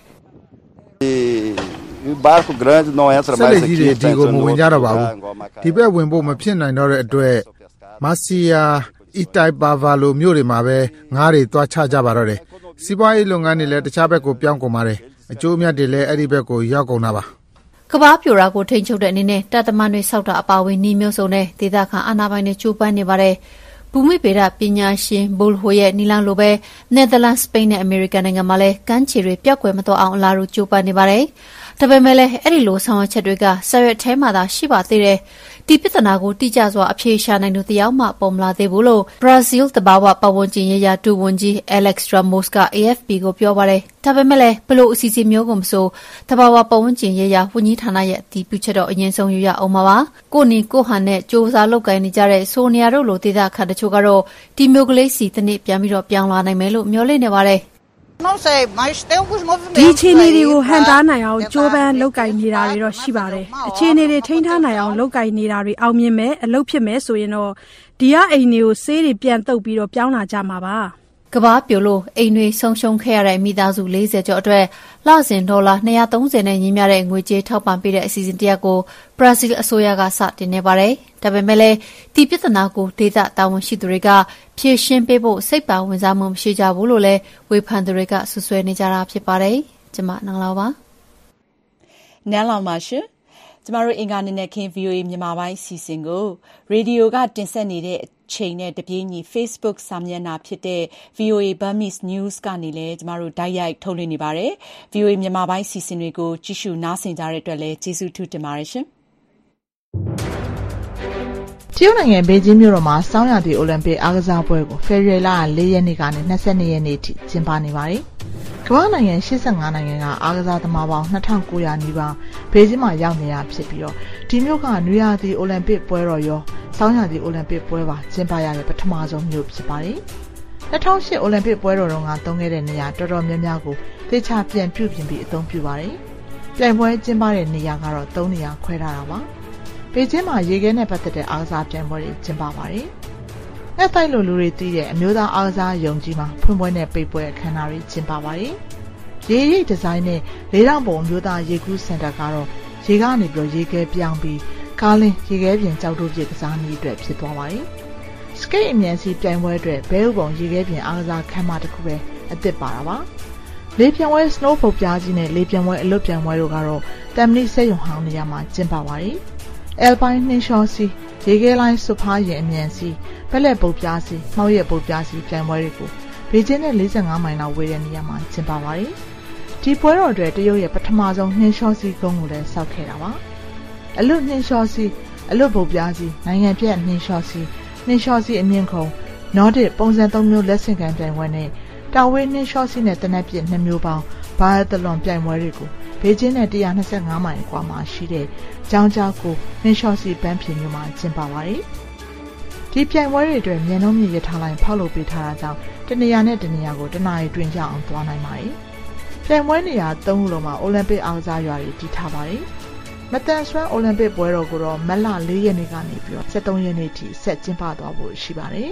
barco grande não entra mais aqui ဒီကိုမဝင်ကြတော့ပါဘူး။ဒီဘက်ဝင်ဖို့မဖြစ်နိုင်တော့တဲ့အတွက်မာစီယာအီတိုင်ပါဗာလိုမြို့တွေမှာပဲငါးတွေသွားချကြပါတော့တယ်။စီးပွားရေးလုပ်ငန်းတွေလည်းတခြားဘက်ကိုပြောင်းကုန်ပါတယ်။အကျိုးအမြတ်တွေလည်းအဲ့ဒီဘက်ကိုရောက်ကုန်တာပါ။ကဘာပြိုရာကိုထိန်းချုပ်တဲ့အနေနဲ့တာတမန်တွေစောက်တာအပါဝင်နှီးမျိုးစုံနဲ့ဒေသခံအာဏာပိုင်တွေကြိုးပမ်းနေပါတယ်။ဘူမိဗေဒပညာရှင်ဘိုလ်ဟိုရဲ့နီလန်လိုပဲနယ်သာလန်စပိန်နဲ့အမေရိကန်နိုင်ငံမှာလည်းကမ်းခြေတွေပျောက်ကွယ်မသွားအောင်အလားတူကြိုးပမ်းနေပါတယ်။ဒါပေမဲ့လည်းအဲ့ဒီလိုဆောင်ရွက်ချက်တွေကစာရွက်ထဲမှာသာရှိပါသေးတယ်။ဒီပြဿနာကိုတိကျစွာအဖြေရှာနိုင်သူတယောက်မှပေါ်မလာသေးဘူးလို့ဘရာဇီးတဘာဝပတ်ဝန်းကျင်ရေးရာဒုဝန်ကြီး Alex Ramos က A F P ကိုပြောပါတယ်။ဒါပေမဲ့လည်းဘလို့အစီအစဉ်မျိုးကိုမဆိုတဘာဝပတ်ဝန်းကျင်ရေးရာဝန်ကြီးဌာနရဲ့အတည်ပြုချက်တော့အရင်ဆုံးယူရအောင်ပါပါ။ကိုနီကိုဟန်နဲ့ကြိုးစားလုပ်ကိုင်နေကြတဲ့ဆိုနီယာတို့လိုဒေသခံတချို့ကတော့ဒီမျိုးကလေးစီတနေ့ပြန်ပြီးတော့ပြောင်းလာနိုင်မယ်လို့မျှော်လင့်နေပါတယ်။ဒီအခြေအနေတွေကိုဟန်တားနိုင်အောင်ကြိုးပမ်းလုပ်ကိုင်နေတာတွေတော့ရှိပါတယ်။အခြေအနေတွေထိန်းထားနိုင်အောင်လုပ်ကိုင်နေတာတွေအောင်မြင်မဲ့အလုပ်ဖြစ်မဲ့ဆိုရင်တော့ဒီကအိမ်တွေကိုဆေးတွေပြန်တုပ်ပြီးတော့ပြောင်းလာကြမှာပါကကမ္ဘာပြိုလို့အိမ်တွေဆုံးရှုံးခဲ့ရတဲ့မိသားစု၄၀ကျော်အတွက်လစဉ်ဒေါ်လာ၂၃၀နဲ့ညီမျှတဲ့ငွေကြေးထောက်ပံ့ပေးတဲ့အစီအစဉ်တစ်ရပ်ကိုဘရာဇီးအစိုးရကစတင်နေပါတယ်။ဒါပေမဲ့လည်းဒီပြဿနာကိုဒေသတာဝန်ရှိသူတွေကဖြေရှင်းပေးဖို့စိတ်ပါဝင်စားမှုမရှိကြဘူးလို့လည်းဝေဖန်သူတွေကဆွဆွဲနေကြတာဖြစ်ပါတယ်။ကျွန်မနန်းလောင်ပါ။နန်းလောင်ပါရှင်။ကျမတို့အင်္ဂါနေ့နဲ့ခင် ဗွီအိုအေ မြန်မာပိုင်းစီစဉ်ကိုရေဒီယိုကတင်ဆက်နေတဲ့ချိန်နဲ့တပြေးညီ Facebook စာမျက်နှာဖြစ်တဲ့ ဗွီအိုအေ Burmese News ကနေလည်းကျမတို့တိုက်ရိုက်ထုတ်လွှင့်နေပါတယ်။ ဗွီအိုအေ မြန်မာပိုင်းစီစဉ်တွေကိုကြည့်ရှုနားဆင်ကြတဲ့အတွက်လည်းကျေးဇူးထူးတင်ပါတယ်ရှင်။တရုတ်နိုင်ငံဘေကျင်းမြို့တော်မှာဆောင်းရာသီအိုလံပစ်အားကစားပွဲကိုဖေဖော်ဝါရီလ၄ရက်နေ့ကနေ၂၂ရက်နေ့ထိကျင်းပနေပါတယ်။ကမ္ဘာနိုင်ငံ၈၅နိုင်ငံကအားကစားသမားပေါင်း၂၉၀၀နီးပါးဘေကျင်းမှာရောက်နေတာဖြစ်ပြီးတော့ဒီမြို့ကနွေရာသီအိုလံပစ်ပွဲတော်ရောဆောင်းရာသီအိုလံပစ်ပွဲပါကျင်းပရတဲ့ပထမဆုံးမြို့ဖြစ်ပါတယ်။၂၀၀၈အိုလံပစ်ပွဲတော်တုန်းကသုံးခဲ့တဲ့နေရာတော်တော်များများကိုသေချာပြန်ပြုပြင်ပြီးအသုံးပြုပါတယ်။ပြိုင်ပွဲကျင်းပတဲ့နေရာကတော့သုံးနေရာခွဲထားတာပါ။ဘေကျင်းမှာရေခဲနဲ့ပတ်သက်တဲ့အားကစားပြိုင်ပွဲတွေကျင်းပပါတယ်။ငှက်တိုက်လိုလူတွေတီးတဲ့အမျိုးသားအားကစားယုံကြီးမှာဖွင့်ပွဲနဲ့ပိတ်ပွဲအခမ်းအနားတွေကျင်းပပါတယ်။ရေရိပ်ဒီဇိုင်းနဲ့လေးတောင်ပုံအမျိုးသားရေကူးစင်တာကတော့ရေကနေပြီးရေခဲပြောင်းပြီးကားလင်းရေခဲပြင်ကြောက်တို့ပြကစားနည်းအတွက်ဖြစ်သွားပါတယ်။စကိတ်အမြန်စီပြိုင်ပွဲအတွက်ဘဲဥပုံရေခဲပြင်အားကစားခန်းမတစ်ခုပဲအသစ်ပါတာပါ။လေပြိုင်ပွဲ snow ပုတ်ပြားကြီးနဲ့လေပြိုင်ပွဲအလွတ်ပြိုင်ပွဲတို့ကတော့တမ်မဏိစက်ရုံဟောင်းနေရာမှာကျင်းပပါတယ်။ Alpine နှင်းလျှောစီရေခဲလိုင်းစွဖားရင်အမြန်စီဘက်လက်ပုတ်ပြားစီမှောက်ရက်ပုတ်ပြားစီပြိုင်ပွဲတွေကိုဘေကျင်းနဲ့၄၅မိုင်လောက်ဝေးတဲ့နေရာမှာကျင်းပပါတယ်။ဒီပွဲတော်အတွက်တရုတ်ရဲ့ပထမဆုံးနှင်းလျှောစီကုန်းကိုလည်းစောက်ခဲ့တာပါ။အလွတ်နှင်းလျှောစီအလွတ်ပုတ်ပြားစီနိုင်ငံပြည့်နှင်းလျှောစီနှင်းလျှောစီအမြင့်ခုံနော်ဒစ်ပုံစံသုံးမျိုးလက်ဆင့်ကမ်းပြိုင်ပွဲနဲ့တာဝေးနှင်းလျှောစီနဲ့တနက်ပြည့်နှစ်မျိုးပေါင်းဘာသလွန်ပြိုင်ပွဲတွေကိုဘေကျင်းနဲ့၁၂၅မိုင်အကွာမှာရှိတဲ့ကျောင်းကြားကိုနှင်းလျှောစီပန်းဖြေမြို့မှာကျင်းပပါတယ်။ဒီပြိုင်ပွဲတွေအတွက်မြန်နှုန်းမြင့်ရထားလိုင်းဖောက်လုပ်ပေးထားတာကြောင့်တနေရာနဲ့တနေရာကိုတနာရီတွင်ကြအောင်သွားနိုင်ပါတယ်။ပြိုင်ပွဲနေရာသုံးခုလုံးမှာအိုလံပစ်အားကစားရွာတွေတည်ထားပါတယ်။မတန်ဆွမ်းအိုလံပစ်ပွဲတော်ကိုတော့မတ်လ၄ရက်နေ့ကနေပြီးတော့၁၃ရက်နေ့ထိဆက်ကျင်းပသွားဖို့ရှိပါတယ်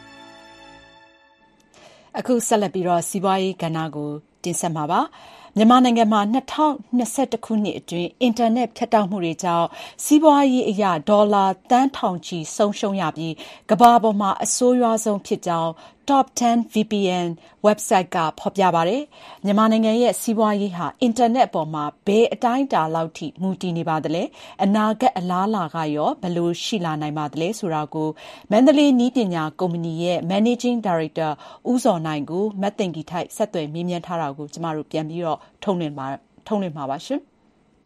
။အခုဆက်လက်ပြီးတော့စီးပွားရေးကဏ္ဍကိုတင်ဆက်မှာပါ။မြန်မာနိုင်ငံမှာ၂၀၂၁ခုနှစ်အတွင်းအင်တာနက်ဖြတ်တောက်မှုတွေကြောင့်စီးပွားရေးအရဒေါ်လာသန်းထောင်ချီဆုံးရှုံးရပြီးကမ္ဘာပေါ်မှာအဆိုးရွားဆုံးဖြစ်ကြောင်း Top 10 ဗီ ပီ အန် website ကဖော်ပြပါတယ်။မြန်မာနိုင်ငံရဲ့စီးပွားရေးဟာအင်တာနက်ပေါ်မှာဘယ်အတိုင်းအတာလောက်ထိမူတည်နေပါသလဲ။အနာဂတ်အလားအလာကရောဘယ်လိုရှိလာနိုင်ပါသလဲဆိုတာကိုမန္တလေးနည်းပညာကုမ္ပဏီရဲ့ Managing Director ဦးဇော်နိုင်ကိုမသိင်္ဂီထိုက်ဆက်သွယ်မေးမြန်းထားတာကိုကျမတို့ပြန်ပြီးတော့ထုတ်လွှင့်မှာထုတ်လွှင့်မှာပါရှင်။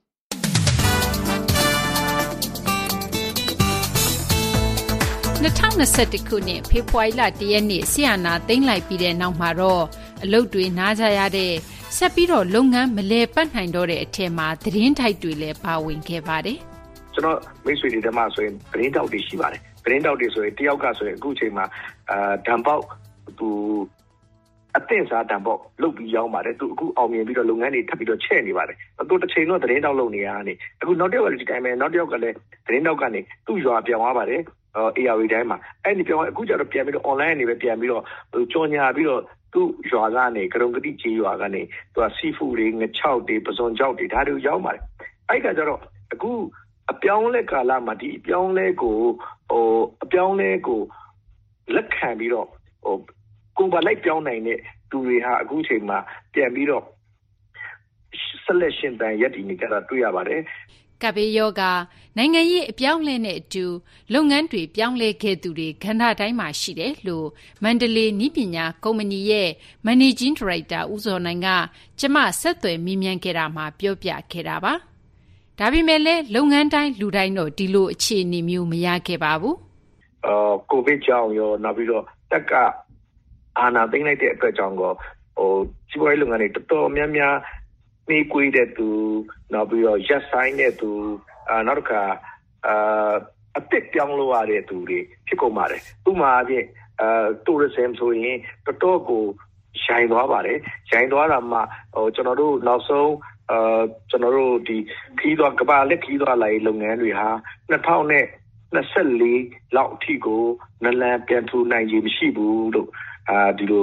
၂၀၂၁ခုနှစ်ဖေဖော်ဝါရီလ၁ရက်နေ့ဆီယနာသိမ်းလိုက်ပြီးတဲ့နောက်မှာတော့အလုပ်တွေနားကြရတဲ့ဆက်ပြီးတော့လုပ်ငန်းမလဲပတ်နိုင်တော့တဲ့အထက်မှာသတင်းထိုက်တွေလည်းပါဝင်ခဲ့ပါတယ်။ကျွန်တော်မိတ်ဆွေတွေတမဆိုရင်သတင်းတောက်တွေရှိပါတယ်။သတင်းတောက်တွေဆိုရင်တယောက်ကဆိုရင်အခုချိန်မှာအာဓာန်ပေါက်သူအသင့်စားတံပေါက်လုတ်ပြီးရောင်းပါတယ်သူအခုအောင်မြင်ပြီးတော့လုပ်ငန်းတွေထပ်ပြီးတော့ချဲ့နေပါတယ်သူတစ်ချိန်တော့သတင်းတောက်လုပ်နေရတာနေအခုနောက်တစ်ယောက်ကလည်းဒီတိုင်းပဲနောက်တစ်ယောက်ကလည်းသတင်းတောက်ကနေသူ့ရွာပြောင်းသွားပါတယ်အေအာဝီတိုင်းမှာအဲ့ဒီပြောင်းအခုကျတော့ပြန်ပြီးတော့ online နေပဲပြန်ပြီးတော့ကြော်ညာပြီးတော့သူ့ရွာကနေကရုံကတိကြီးရွာကနေသူကစီဖူတွေငချောက်တွေပစုံချောက်တွေဒါတွေရောင်းပါတယ်အဲ့ကကျတော့အခုအပြောင်းလဲကာလမှာဒီအပြောင်းလဲကိုဟိုအပြောင်းလဲကိုလက်ခံပြီးတော့ဟိုကိုယ်ပါလိုက်ပြောင်းနိုင်တဲ့သူတွေဟာအခုချိန်မှာပြန်ပြီးတော့ selection တန်ရက်ဒီနေကြတာတွေ့ရပါတယ်ကပ်ဘေးရောဂါနိုင်ငံရေးအပြောင်းလဲနဲ့အတူလုပ်ငန်းတွေပြောင်းလဲခဲ့သူတွေကဏ္ဍတိုင်းမှာရှိတယ်လို့မန္တလေးနည်းပညာကုမ္ပဏီရဲ့ Managing Director ဦးဇော်နိုင်ကကျမဆက်သွယ်မေးမြန်းခဲ့တာမှာပြောပြခဲ့တာပါဒါပေမဲ့လည်းလုပ်ငန်းတိုင်းလူတိုင်းတော့ဒီလိုအခြေအနေမျိုးမရခဲ့ပါဘူးအော်ကိုဗစ်ကြောင့်ရောနောက်ပြီးတော့တက်ကအာဏာသိမ်းလိုက်တဲ့အတွက်ကြောင့်ကိုဟိုစီးပွားရေးလုပ်ငန်းတွေတော်တော်များများနှေးကွေးတဲ့သူနောက်ပြီးတော့ရက်ဆိုင်တဲ့သူအာနောက်တစ်ခါအာအသက်ပြောင်းလို့ရတဲ့သူတွေဖြစ်ကုန်ပါတယ်ဥပမာအဖြစ်အာ tourism ဆိုရင်တော်တော်ကိုရိုင်းသွားပါတယ်ရိုင်းသွားတာမှဟိုကျွန်တော်တို့နောက်ဆုံးအာကျွန်တော်တို့ဒီခီးသွားကဘာလက်ခီးသွားလိုက်လုပ်ငန်းတွေဟာ၂၀၂၄လောက်အထိကိုနလန်ပြန်ထူနိုင်ခြင်းမရှိဘူးလို့အာဒီလိုပြ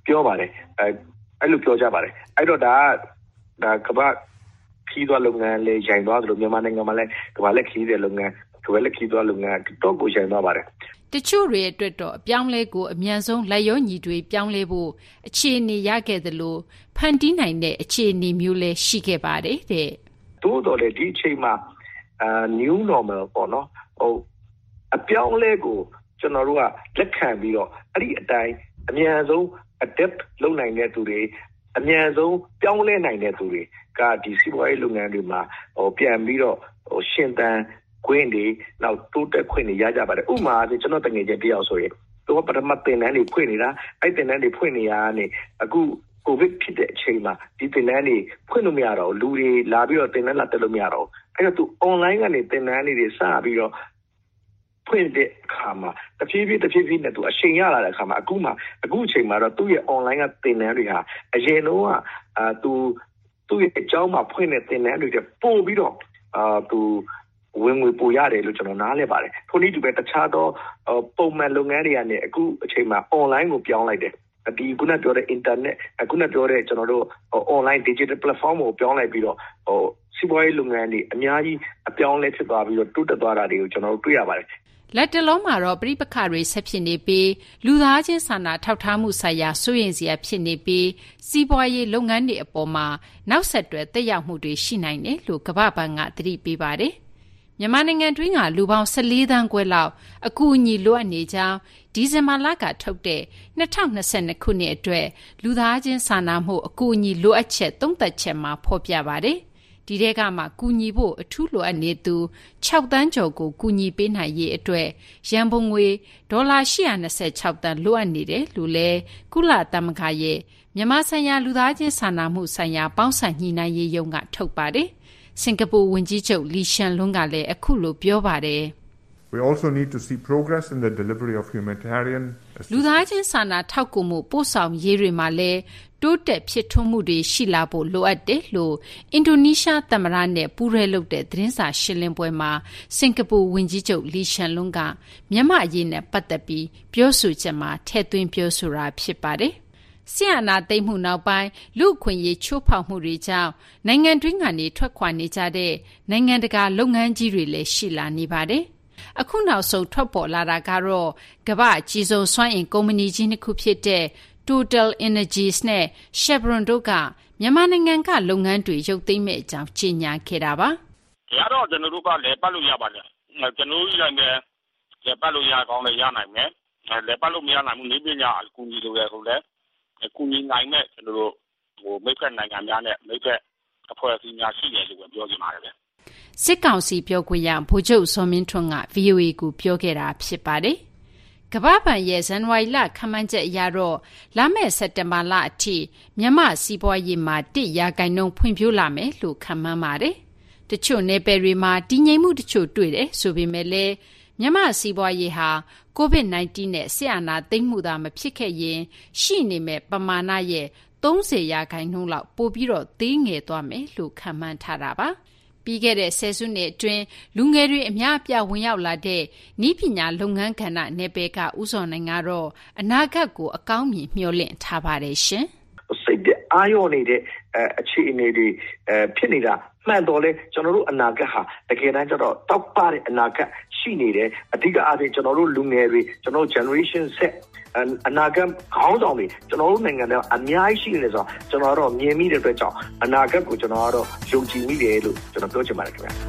ပြောပါတယ်အဲအဲ့လိုပြောကြပါတယ်အဲ့တော့ဒါဒါကဘာခီးသွားလုပ်ငန်းလေးရိုင်သွားသလိုမြန်မာနိုင်ငံမှာလည်းကဘာလက်ခီးတဲ့လုပ်ငန်းကဘာလက်ခီးသွားလုပ်ငန်းတော့ကိုရိုင်သွားပါတယ်တချို့တွေအတွက်တော့အပြောင်းလဲကိုအမြန်ဆုံးလက်ရောညီတွေပြောင်းလဲဖို့အခြေအနေရခဲ့သလိုဖန်တီးနိုင်တဲ့အခြေအနေမျိုးလည်းရှိခဲ့ပါတယ်တဲ့တိုးတော်လေဒီအချိန်မှာအာ new normal ပေါ့နော်ဟိုအပြောင်းလဲကိုကျွန်တော်တို့ကလက်ခံပြီးတော့အဲ့ဒီအတိုင်းအမြန်ဆုံး adapt လုပ်နိုင်တဲ့သူတွေအမြန်ဆုံးပြောင်းလဲနိုင်တဲ့သူတွေကဒီစီးပွားရေးလုပ်ငန်းတွေမှာဟိုပြန်ပြီးတော့ဟိုရှင်သန်ခွင့်တွေနောက်တိုးတက်ခွင့်တွေရကြပါတယ်ဥပမာဆိုကျွန်တော်တငယ်ချင်းတယောက်ဆိုရင်သူကပထမသင်တန်းတွေဖွင့်နေတာအဲ့သင်တန်းတွေဖွင့်နေရကနေအခုကိုဗစ်ဖြစ်တဲ့အချိန်မှာဒီသင်တန်းတွေဖွင့်လို့မရတော့လူတွေလာပြီးတော့သင်တန်းလာတက်လို့မရတော့အဲ့တော့သူ online ကနေသင်တန်းတွေစပြီးတော့ဖွင့်တဲ့အခါမှာတဖြည်းဖြည်းတဖြည်းဖြည်းနဲ့သူအချိန်ရလာတဲ့အခါမှာအခုမှအခုအချိန်မှာတော့သူ့ရဲ့ online ကသင်တန်းတွေဟာအရင်တော့အာသူသူ့ရဲ့အကြောင်းမှာဖွင့်တဲ့သင်တန်းတွေပို့ပြီးတော့အာသူဝင်ငွေပိုရတယ်လို့ကျွန်တော်နားလည်ပါတယ်ထို့နည်းတူပဲတခြားသောပုံမှန်လုပ်ငန်းတွေကနေအခုအချိန်မှာ online ကိုပြောင်းလိုက်တယ်ဒီခုနပြောတဲ့ internet ခုနပြောတဲ့ကျွန်တော်တို့ online digital platform ကိုပြောင်းလိုက်ပြီးတော့ဟိုစီးပွားရေးလုပ်ငန်းတွေအများကြီးအပြောင်းလဲဖြစ်သွားပြီးတော့တိုးတက်သွားတာတွေကိုကျွန်တော်တို့တွေ့ရပါတယ်လက်တလုံးမှာတော့ပြိပခါတွေဆက်ဖြစ်နေပြီးလူသားချင်းစာနာထောက်ထားမှုဆိုင်ရာစိုးရိမ်စရာဖြစ်နေပြီးစီးပွားရေးလုပ်ငန်းတွေအပေါ်မှာနောက်ဆက်တွဲသက်ရောက်မှုတွေရှိနိုင်တယ်လို့ကမ္ဘာ့ဘဏ်ကသတိပေးပါတယ်မြန်မာနိုင်ငံတွင်းကလူပေါင်း၁၄သန်းခွဲလောက်အကူအညီလိုအပ်နေကြောင်းဒီဇင်ဘာလကထုတ်တဲ့၂၀၂၂ခုနှစ်အတွက်လူသားချင်းစာနာမှုအကူအညီလိုအပ်ချက်သုံးသပ်ချက်မှာဖော်ပြပါတယ်။ဒီထဲကမှကူညီဖို့အထူးလိုအပ်နေသူ၆သန်းကျော်ကိုကူညီပေးနိုင်ရေးအတွက်ရန်ပုံငွေဒေါ်လာ၈၂၆သန်းလိုအပ်နေတယ်လို့လည်းကုလသမဂ္ဂရဲ့မြန်မာဆိုင်ရာလူသားချင်းစာနာမှုဆိုင်ရာပေါင်းစပ်ညှိနှိုင်းရေးရုံးကထုတ်ပါတယ်။စင်ကာပူဝန်ကြီးချုပ်လီရှန်လွန်းကလည်းအခုလိုပြောပါတယ် We also need to see progress in the delivery of humanitarian assistance. လူသားချင်းစာနာထောက်ကူမှုပို့ဆောင်ရေးတွေမှာလည်းတိုးတက်ဖြစ်ထွန်းမှုတွေရှိလာဖို့လိုအပ်တယ်လို့အင်ဒိုနီးရှားသမ္မတနဲ့ပူးရဲလုပ်တဲ့သတင်းစာရှင်းလင်းပွဲမှာစင်ကာပူဝန်ကြီးချုပ်လီရှန်လွန်းကမြန်မာအရေးနဲ့ပတ်သက်ပြီးပြောဆိုချက်မှာထည့်သွင်းပြောဆိုတာဖြစ်ပါတယ်ဆီယနာသိမ့်မှုနောက်ပိုင်းလူအခွင့်အရေးချိုးဖောက်မှုတွေကြောင့်နိုင်ငံတွင်းကနေထွက်ခွာနေကြတဲ့နိုင်ငံတကာလုပ်ငန်းကြီးတွေလည်းရှိလာနေပါတယ်။အခုနောက်ဆုံးထွက်ပေါ်လာတာကတော့ကမ္ဘာ့အကြီးဆုံးစွမ်းအင်ကုမ္ပဏီကြီးနှစ်ခုဖြစ်တဲ့ Total Energies နဲ့ Chevron တို့ကမြန်မာနိုင်ငံကလုပ်ငန်းတွေရုပ်သိမ်းမဲ့အကြောင်းကြေညာခဲ့တာပါ။ရတော့ကျွန်တော်တို့ကလည်းပတ်လို့ရပါတယ်။ကျွန်တော်တို့လည်းလည်းပတ်လို့ရကောင်းလည်းရနိုင်မယ်။လည်းပတ်လို့မရနိုင်ဘူးနေပညာအကူအညီလိုရဆိုလည်းကူညီနိုင်မဲ့ကျွန်တော်တို့ဟိုမိတ်ဖက်နိုင်ငံများနဲ့မိတ်ဖက်အဖွဲ့အစည်းများရှိတယ်လို့ပြောချင်ပါတယ်ဗျစစ်ကောင်စီပြောခွင့်ရဗိုလ်ချုပ်စောမင်းထွန်းက ဗီအိုအေ ကိုပြောခဲ့တာဖြစ်ပါတယ်ကမ္ဘာ့ဘဏ်ရဲ့ဇန်နဝါရီလခန့်မှန်းချက်အရတော့လာမယ့်စက်တင်ဘာလအထိမြန်မာစီးပွားရေးမှာတစ်ရာခိုင်နှုန်းဖွံ့ဖြိုးလာမယ်လို့ခန့်မှန်းပါတယ်တချို့နယ်ပယ်တွေမှာတည်ငြိမ်မှုတချို့တွေ့တယ်ဆိုပေမဲ့လည်းမြန်မာစီးပွားရေးဟာကိုဗစ် ၁၉ နဲ့ဆရာနာသိမ့်မှုသာမဖြစ်ခဲ့ရင်ရှိနေမဲ့ပမာဏရဲ့သုံး၀ရာခိုင်နှုန်းလောက်ပိုပြီးတော့သေးငယ်သွားမယ်လို့ခန့်မှန်းထားတာပါပြီးခဲ့တဲ့ဆယ်စုနှစ်အတွင်းလူငယ်တွေအများအပြားဝင်ရောက်လာတဲ့နည်းပညာလုပ်ငန်းကဏ္ဍနယ်ပယ်ကဥစောနိုင်ကတော့အနာဂတ်ကိုအကောင်းမြင်မျှော်လင့်ထားပါတယ်ရှင်စိတ်အာရုံနေတဲ့အခြေအနေတွေဖြစ်နေတာမှန်တော့လေကျွန်တော်တို့အနာဂတ်ဟာတကယ်တမ်းကျတော့တောက်ပတဲ့အနာဂတ်ရှိနေတယ်အဓိကအားဖြင့်ကျွန်တော်တို့လူငယ်တွေကျွန်တော် generation set အနာဂတ်ခေါင်းဆောင်တွေကျွန်တော်တို့နိုင်ငံတွေအများကြီးရှိနေတယ်ဆိုတော့ကျွန်တော်တို့မြင်မိတဲ့အတွက်ကြောင့်အနာဂတ်ကိုကျွန်တော်တို့ယုံကြည်မိတယ်လို့ကျွန်တော်ပြောချင်ပါတယ်ခင်ဗျာ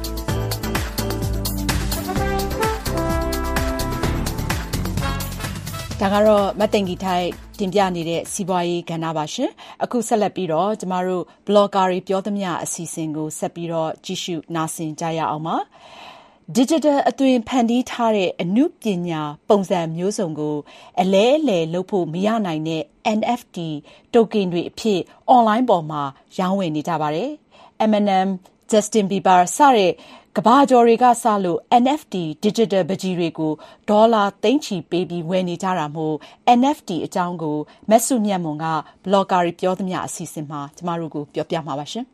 ဒါကတော့မတ်တင်ဂီထိုက်တင်ပြနေတဲ့စီးပွားရေးကဏ္ဍပါရှင်အခုဆက်လက်ပြီးတော့ကျမတို့ blogger တွေပြောသမျှအစီအစဉ်ကိုဆက်ပြီးတော့ကြည့်ရှုနားဆင်ကြရအောင်ပါ digital အသွင်ဖန်တီးထားတဲ့အနုပညာပုံစံမျိုးစုံကိုအလဲအလဲလုပ်ဖို့မရနိုင်တဲ့ N F T token တွေအဖြစ် online ပေါ်မှာရောင်းဝယ်နေကြပါတယ် Eminem Justin Bieber စတဲ့ကဘာကျော်တွေကစလို့ N F T digital ပကြီးတွေကိုဒေါ်လာသိန်းချီပေးပြီးဝယ်နေကြတာမို့ N F T အကြောင်းကိုမက်ဆုမြတ်မွန်က blogger တွေပြောသမျှအစီအစဉ်မှာကျမတို့ကိုပြောပြမှာပါရှင်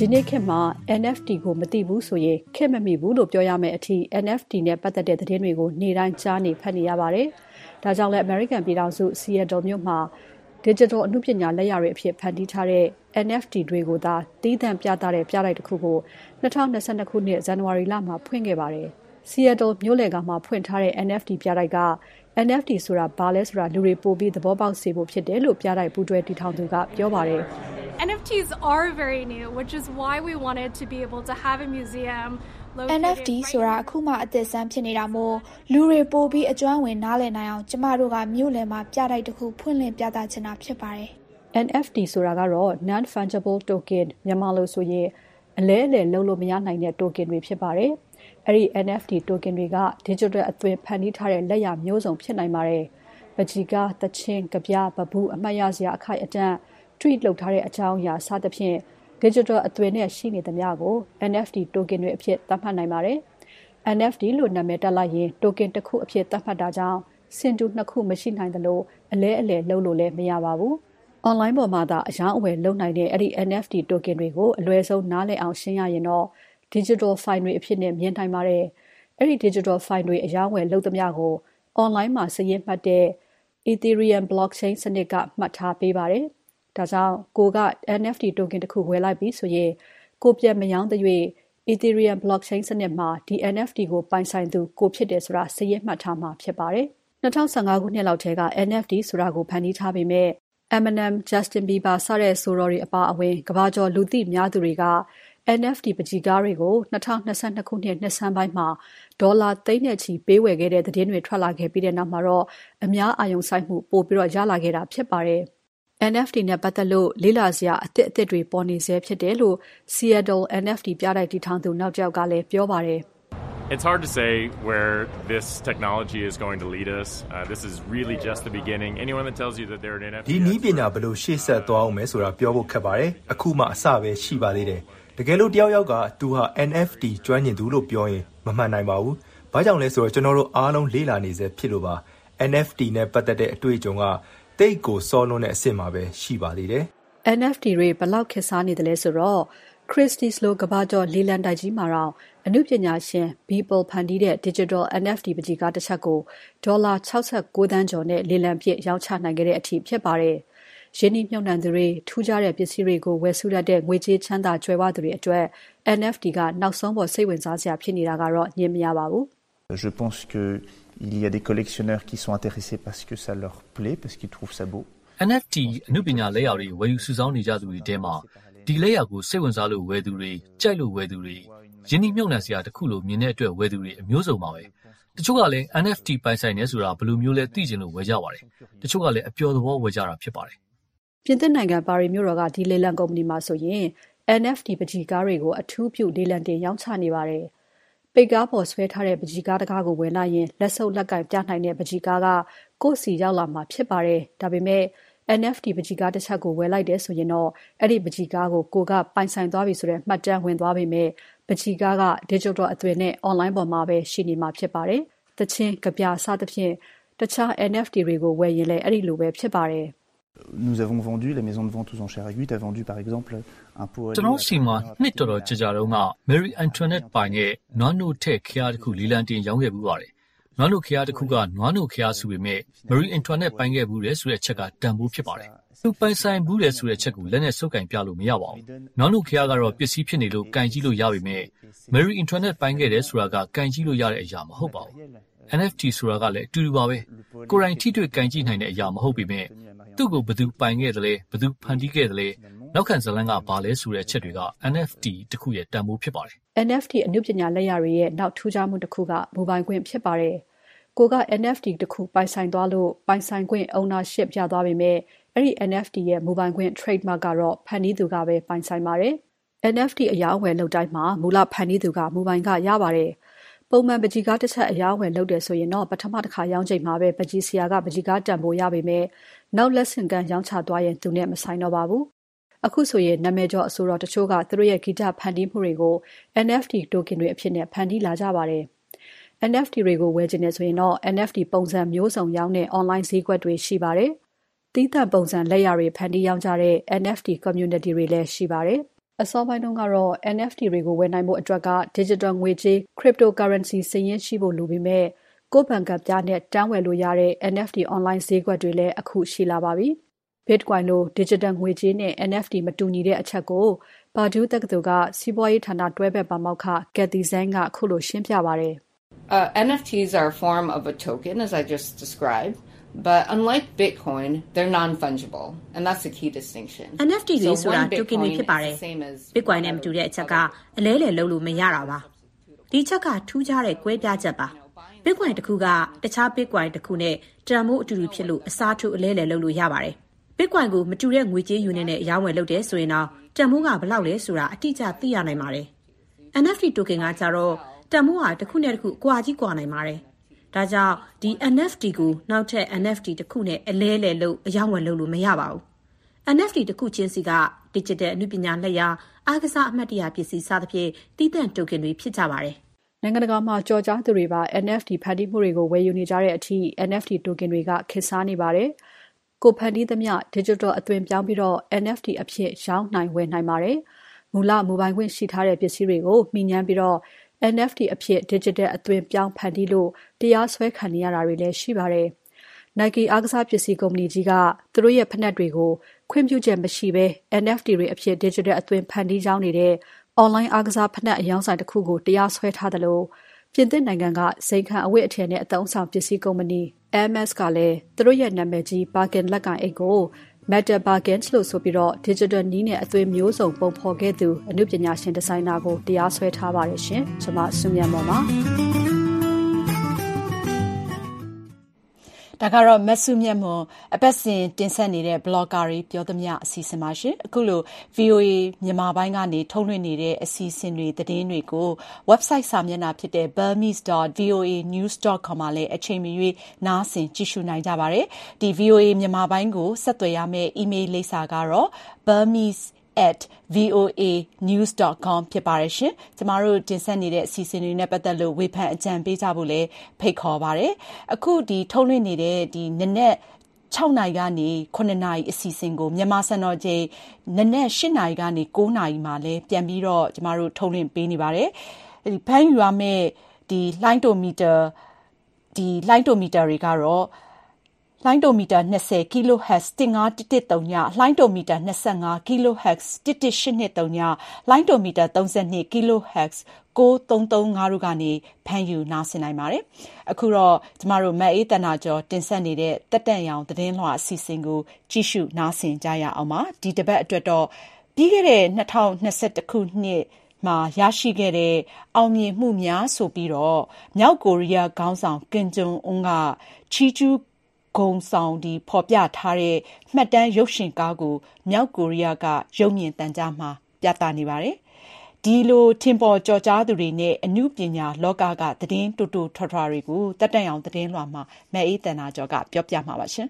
ဒီနေ့ခေတ်မှာ N F T ကိုမသိဘူးဆိုရင်ခေတ်မမီဘူးလို့ပြောရမယ့်အထိ N F T နဲ့ပတ်သက်တဲ့သတင်းတွေကိုနေ့တိုင်းကြားနေဖတ်နေရပါတယ်။ဒါကြောင့်လည်း American ပြည်ထောင်စု Seattle မြို့မှာ Digital အမှုပညာလက်ရာတွေအဖြစ်ဖန်တီးထားတဲ့ N F T တွေကိုသာတည်တံ့ပြသတဲ့ပြတိုက်တစ်ခုကို၂၀၂၂ခုနှစ်ဇန်နဝါရီလမှာဖွင့်ခဲ့ပါတယ်။ Seattle မြို့လယ်ကောင်မှာဖွင့်ထားတဲ့ N F T ပြတိုက်က N F T ဆိုတာဘာလဲဆိုတာလူတွေပိုပြီးသဘောပေါက်စေဖို့ဖြစ်တယ်လို့ပြတိုက်ပူးတွဲတည်ထောင်သူကပြောပါတယ်။ N F Ts are very new, which is why we wanted to be able to have a museum N F T ဆိုတာအခုမှအသစ်ဆန်းဖြစ်နေတာမို့လူတွေပိုပြီးအကျွမ်းဝင်နားလည်နိုင်အောင်ကျမတို့ကမြို့လယ်မှာပြတိုက်တစ်ခုဖွင့်လှစ်ပြသချင်တာဖြစ်ပါတယ်။ N F T ဆိုတာကတော့ Non-Fungible Token မြန်မာလိုဆိုရင်အလဲအလှယ်လုပ်လို့မရနိုင်တဲ့ token တွေဖြစ်ပါတယ်။အဲဒီ N F T token တွေက digital အသွင်ဖန်တီးထားတဲ့လက်ရာမျိုးစုံဖြစ်နိုင်ပါတယ်။ပကြီကား၊သချင်း၊ကဗျာ၊ပဘူးအမှတ်ရစရာအခိုက်အတန့် tweet လုပ်ထားတဲ့အကြောင်းအရာစသဖြင့် digital အသွင်နဲ့ရှိနေသမျှကို N F T token တွေအဖြစ်သတ်မှတ်နိုင်ပါတယ်။ N F T လို့နာမည်တက်လိုက်ရင် token တစ်ခုအဖြစ်သတ်မှတ်တာကြောင့်စင်တူနှစ်ခုမရှိနိုင်သလိုအလဲအလှယ်လုပ်လို့လည်းမရပါဘူး။ online ပေါ်မှာသာအယောင်းအဝယ်လုပ်နိုင်တဲ့အဲ့ဒီ N F T token တွေကိုအလွယ်ဆုံးနားလည်အောင်ရှင်းရရင်တော့ digital file တွေအဖြစ်နဲ့မြင်နိုင်ပါတယ်။အဲ့ဒီ digital file တွေအယောင်းအဝယ်လုပ်သမျှကို online မှာစာရင်းမှတ်တဲ့ Ethereum blockchain စနစ်ကမှတ်ထားပေးပါတယ်။ဒါကြောင့်ကိုက N F T token တစ်ခုဝယ်လိုက်ပြီဆိုရင်ကိုပြန်မရောင်းတဲ့၍ Ethereum blockchain စနစ်မှာဒီ N F T ကိုပိုင်ဆိုင်သူကိုဖြစ်တယ်ဆိုတာစာရင်းမှတ်ထားမှာဖြစ်ပါတယ်။၂၀၁၅ခုနှစ်လောက်ထဲက N F T ဆိုတာကိုဖန်တီးထားပေမဲ့ Eminem, Justin Bieber စတဲ့ဆိုတော်တွေအပါအဝင်ကမ္ဘာကျော်လူသိများသူတွေက N F T ပကြီကားတွေကို၂၀၂၂ခုနှစ်နှစ်ဆန်းပိုင်းမှာဒေါ်လာသိန်းနဲ့ချီပေးဝယ်ခဲ့တဲ့သတင်းတွေထွက်လာခဲ့ပြီးတဲ့နောက်မှာတော့အများအာရုံစိုက်မှုပိုပြီးတော့ရလာခဲ့တာဖြစ်ပါတယ်။ N F T နဲ့ပတ်သက်လို့လေ့လာစရာအသစ်အသစ်တွေပေါ်နေဆဲဖြစ်တယ်လို့ Seattle N F T ပြတိုက်တည်ထောင်သူနောက်တစ်ယောက်ကလည်းပြောပါတယ်။ It's hard to say where this technology is going to lead us. Uh, this is really just the beginning. Anyone that tells you that they're an N F T ဒီနည်းပညာဘယ်လိုရှေ့ဆက်သွားအောင်မဲဆိုတာပြောဖို့ခက်ပါတယ်။အခုမှအစပဲရှိပါသေးတယ်။တကယ်လို့တယောက်ယောက်ကသူဟာ N F T ကျွမ်းကျင်သူလို့ပြောရင်မမှန်နိုင်ပါဘူး။ဘာကြောင့်လဲဆိုတော့ကျွန်တော်တို့အားလုံးလေ့လာနေစေဖြစ်လို့ပါ။ N F T နဲ့ပတ်သက်တဲ့အတွေ့အကြုံကတိတ်ကိုစောလွန်းတဲ့အဆင့်မှာပဲရှိပါသေးတယ်။ N F T တွေဘယ်လောက်ခေတ်စားနေတယ်လဲဆိုတော့ Christie's လိုကမ္ဘာကျော်လေလံတိုက်ကြီးမှာတော့အနုပညာရှင် Beeple ဖန်တီးတဲ့ Digital N F T ပကြီကားတစ်ချက်ကိုဒေါ်လာ၆၉သန်းကျော်နဲ့လေလံပြည့်ရောင်းချနိုင်ခဲ့တဲ့အထိဖြစ်ပါတယ်။ရင်းနှီးမြှုပ်နှံသူတွေထူးခြားတဲ့ပစ္စည်းတွေကိုဝယ်စုရတဲ့ငွေကြေးချမ်းသာကြွယ်ဝသူတွေအတွက် N F T ကနောက်ဆုံးပေါ်စိတ်ဝင်စားစရာဖြစ်နေတာကတော့ညင်မရပါဘူး။ Je pense que il y a des collectionneurs qui sont intéressés parce que ça leur plaît parce qu'ils trouvent ça beau. N F T အနုပညာလက်ရာတွေဝယ်ယူစုဆောင်းနေကြသူတွေထဲမှာဒီလက်ရာကိုစိတ်ဝင်စားလို့ဝယ်သူတွေကြိုက်လို့ဝယ်သူတွေယင်းနှိမ့်မြုပ်နှံစရာတစ်ခုလို့မြင်တဲ့အတွက်ဝယ်သူတွေအမျိုးစုံပါပဲတချို့ကလည်း N F T ပိုင်ဆိုင်နေဆိုတာဘယ်လိုမျိုးလဲသိချင်လို့ဝယ်ကြပါတယ်တချို့ကလည်းအပျော်သဘောဝယ်ကြတာဖြစ်ပါတယ်ပြင်သစ်နိုင်ငံပါရီမြို့တော်ကဒီလေလံကုမ္ပဏီမှာဆိုရင် N F T ပကြီကားတွေကိုအထူးပြုလေလံတင်ရောင်းချနေပါတယ်ပိတ်ကားပေါ်ဆွဲထားတဲ့ပကြီကားတကားကိုဝယ်လိုက်ရင်လက်ဆုပ်လက်ကင်ပြနိုင်တဲ့ပကြီကားကကိုယ့်စီရောက်လာမှာဖြစ်ပါတယ်ဒါပေမဲ့N F T ပကြီကားတစ်ချက်ကိုဝယ်လိုက်တယ်ဆိုရင်တော့အဲ့ဒီပကြီကားကိုကိုကပိုင်ဆိုင်သွားပြီဆိုတဲ့မှတ်တမ်းဝင်သွားပေမဲ့ပကြီကားက digital အသွင်နဲ့ online ပေါ်မှာပဲရှိနေမှာဖြစ်ပါတယ်။တချင်းကပြစသဖြင့်တခြား N F T တွေကိုဝယ်ရင်လည်းအဲ့ဒီလိုပဲဖြစ်ပါတယ်။ Nous avons vendu la maison de vente aux enchères Agut a vendu par exemple un pot ကျွန်တော်စီမှာနှစ်တော်တော်ကြာကြာတုန်းက Marie Antoinette ပိုင်ရဲ့နွားနို့ထက်ခရားတစ်ခုလီလံတင်ရောင်းခဲ့ဘူးပါတယ်။နွားနို့ခရားတစ်ခုကနွားနို့ခရားဆိုပေမဲ့ Marie Antoinette ပိုင်ခဲ့ဘူးလေဆိုတဲ့ချက်ကတန်ဖိုးဖြစ်ပါတယ်။သူပိုင်ဆိုင်ဘူးလေဆိုတဲ့ချက်ကိုလက်နဲ့စုပ်ကင်ပြလို့မရပါဘူး။နွားနို့ခရားကတော့ပစ္စည်းဖြစ်နေလို့ကင်ကြည့်လို့ရပေမဲ့ Marie Antoinette ပိုင်ခဲ့တယ်ဆိုတာကကင်ကြည့်လို့ရတဲ့အရာမဟုတ်ပါဘူး။ N F T ဆိုတာကလည်းအတူတူပါပဲ။ကိုယ်တိုင်ထိတွေ့ကင်ကြည့်နိုင်တဲ့အရာမဟုတ်ပေမဲ့သူ့ကိုဘယ်သူပိုင်ခဲ့တယ်လဲဘယ်သူဖန်တီးခဲ့တယ်လဲနောက်ခံဇလန်းကဘာလဲဆိုတဲ့ချက်တွေက N F T တခုရဲ့တန်ဖိုးဖြစ်ပါတယ်။ N F T အနုပညာလက်ရာတွေရဲ့နောက်ထူးခြားမှုတစ်ခုကမိုဘိုင်းခွင့်ဖြစ်ပါတယ်။ကိုက N F T တခုပိုင်ဆိုင်သွားလို့ပိုင်ဆိုင်ခွင့် ownership ရသွားပေမဲ့အဲ့ဒီ N F T ရဲ့မိုဘိုင်းခွင့် trademark ကတော့ဖန်တီးသူကပဲပိုင်ဆိုင်ပါတယ်။ N F T အယောင်းအဝယ်လုပ်တိုင်းမှာမူလဖန်တီးသူကမိုဘိုင်းကရပါတယ်။ပုံမှန်ပကြီကားတစ်ချက်အယောင်းအဝယ်လုပ်တယ်ဆိုရင်တော့ပထမတစ်ခါရောင်းချိန်မှာပဲပကြီဆရာကပကြီကားတန်ဖိုးရပေမဲ့နောက်လက်ဆင့်ကမ်းရောင်းချသွားရင်သူနဲ့မဆိုင်တော့ပါဘူး။အခုဆိုရင်နာမည်ကျော်အဆိုတော်တချို့ကသူတို့ရဲ့ဂီတဖန်တီးမှုတွေကို N F T token တွေအဖြစ်နဲ့ဖန်တီးလာကြပါတယ်။ N F T တွေကိုဝယ်ချင်နေဆိုရင်တော့ N F T ပုံစံမျိုးစုံရောင်းတဲ့ online ဈေးကွက်တွေရှိပါတယ်။သီးသန့်ပုံစံလက်ရာတွေဖန်တီးရောင်းကြတဲ့ N F T community တွေလည်းရှိပါတယ်အစောပိုင်းတုန်းကတော့ N F T တွေကိုဝယ်နိုင်ဖို့အတွက်က digital ငွေကြေး cryptocurrency စာရင်းရှိဖို့လိုပေမဲ့ကိုယ့်ဘဏ်ကဒ်ပြားနဲ့တန်းဝယ်လို့ရတဲ့ N F T online ဈေးကွက်တွေလည်းအခုရှိလာပါပြီ။ Bitcoin လို digital ငွေကြေးနဲ့ N F T မတူညီတဲ့အချက်ကို Purdue တက္ကသိုလ်ကစီးပွားရေးဌာနတွဲဘက်ပါမောက္ခ Kathy Zhang ကအခုလိုရှင်းပြပါတယ်။ Uh, N F Ts are a form of a token, as I just described, but unlike Bitcoin, they're non-fungible, and that's the key distinction. N F T တွေဆိုတာ token တွေဖြစ်ပါတယ်။ Bitcoin နဲ့မတူတဲ့အချက်ကအလဲလှယ်လုပ်လို့မရတာပါ။ဒီချက်ကထူးခြားတဲ့ကွဲပြားချက်ပါ။ Bitcoin တစ်ခုကတခြား Bitcoin တစ်ခုနဲ့တန်ဖိုးအတူတူဖြစ်လို့အစားထိုးအလဲလှယ်လုပ်လို့ရပါတယ်။ Bitcoin ကိုမတူတဲ့ငွေကြေး unit နဲ့အရောင်းဝယ်လုပ်တယ်ဆိုရင်တော့တန်ဖိုးကဘယ်လောက်လဲဆိုတာအတိအကျသိရနိုင်ပါတယ်။ N F T token ကကြတော့တန်ဖိုးဟာတစ်ခုနဲ့တစ်ခုအကွာကြီးကွာနိုင်ပါတယ်။ဒါကြောင့်ဒီ N F T ကိုနောက်ထပ် N F T တစ်ခုနဲ့အလဲလှယ်လုပ်အရောင်းဝယ်လုပ်လို့မရပါဘူး။ N F T တစ်ခုချင်းစီက digital အနုပညာလက်ရာအားကစားအမှတ်တရပစ္စည်းစသဖြင့်တည်တံ့ token တွေဖြစ်ကြပါတယ်။နိုင်ငံတကာမှာကြော်ကြားသူတွေပါ N F T ဖန်တီးမှုတွေကိုဝယ်ယူနေကြတဲ့အထိ N F T token တွေကခေတ်စားနေပါတယ်။ကိုဖန်တီးသမျှ digital အသွင်ပြောင်းပြီးတော့ N F T အဖြစ်ရောင်းနိုင်ဝယ်နိုင်ပါတယ်။မူလမိုဘိုင်းခွင့်ရှိထားတဲ့ပစ္စည်းတွေကိုမှီညမ်းပြီးတော့ N F T အဖြစ် digital အသွင်ပြောင်းဖန်တီးလို့တရားစွဲခံနေရတာတွေလည်းရှိပါတယ်။ Nike အားကစားပစ္စည်းကုမ္ပဏီကြီးကသူတို့ရဲ့ဖိနပ်တွေကိုခွင့်ပြုချက်မရှိဘဲ N F T တွေအဖြစ် digital အသွင်ဖန်တီးရောင်းနေတဲ့ online အားကစားဖိနပ်အရောင်းဆိုင်တစ်ခုကိုတရားစွဲထားတယ်လို့ပြင်သစ်နိုင်ငံကစိန်ခံအဝတ်အထည်နဲ့အသုံးဆောင်ပစ္စည်းကုမ္ပဏီ Hermes ကလည်းသူတို့ရဲ့နာမည်ကြီး Birkin လက်ကိုင်အိတ်ကို Meta Birkins လို့ဆိုပြီးတော့ digital နည်းနဲ့အသွင်မျိုးစုံပုံဖော်ခဲ့သူအနုပညာရှင်ဒီဇိုင်နာကိုတရားစွဲထားပါတယ်ရှင်။ကျွန်မစုမြတ်မော်ပါဒါကတော့မဆုမြတ်မွန်အပတ်စဉ်တင်ဆက်နေတဲ့ blogger တွေပြောသမျှအစီအစဉ်ပါရှင်အခုလို V O A မြန်မာပိုင်းကနေထုတ်လွှင့်နေတဲ့အစီအစဉ်တွေသတင်းတွေကို website စာမျက်နှာဖြစ်တဲ့ burmese dot v o a news dot com မှာလည်းအချိန်မရွေးနားဆင်ကြည့်ရှုနိုင်ကြပါတယ်ဒီ V O A မြန်မာပိုင်းကိုဆက်သွယ်ရမယ့် email လိပ်စာကတော့ burmese at v o a news dot com ဖြစ်ပါတယ်ရှင်ကျမတို့တင်ဆက်နေတဲ့အစီအစဉ်တွေနဲ့ပတ်သက်လို့ဝေဖန်အကြံပေးကြဖို့လည်းဖိတ်ခေါ်ပါတယ်အခုဒီထုတ်လွှင့်နေတဲ့ဒီနနက်၆နာရီကနေခုနှစ်နာရီအစီအစဉ်ကိုမြန်မာစံတော်ချိန်နနက်၈နာရီကနေ၉နာရီမှာလည်းပြန်ပြီးတော့ကျမတို့ထုတ်လွှင့်ပေးနေပါတယ်ဒီဖမ်းယူရမယ့်ဒီလှိုင်းတိုမီတာဒီလှိုင်းတိုမီတာတွေကတော့လှိုင်းတိုမီတာ20 kilohertz တစ်ငါးတစ်တစ်သုံးညလှိုင်းတိုမီတာ25 kilohertz တစ်တစ်ရှစ်နှစ်သုံးညလှိုင်းတိုမီတာ32 kilohertz ကိုသုံးသုံးငါးတို့ကနေဖမ်းယူနားဆင်နိုင်ပါတယ်အခုတော့ကျမတို့မတ်အေးတနာကျော်တင်ဆက်နေတဲ့တက်တန့်ရောင်သတင်းလွှာအစီအစဉ်ကိုကြည့်ရှုနားဆင်ကြရအောင်ပါဒီတစ်ပတ်အတွက်တော့ပြီးခဲ့တဲ့၂၀၂၁ခုနှစ်မှာရရှိခဲ့တဲ့အောင်မြင်မှုများဆိုပြီးတော့မြောက်ကိုရီးယားခေါင်းဆောင်ကင်ဂျုံအွန်းကချီကျူးဂုံဆောင်ဒီဖော်ပြထားတဲ့မှတ်တမ်းရုပ်ရှင်ကားကိုမြောက်ကိုရီးယားကရုပ်မြင်သံကြားမှာပြသနေပါတယ်ဒီလိုထင်ပေါ်ကြော်ကြားသူတွေနဲ့အမှုပညာလောကကသတင်းတူတူထွားထွားတွေကိုတက်တန့်အောင်သတင်းလွှာမှာမအေးတန်နာကျော်ကပြောပြမှာပါရှင်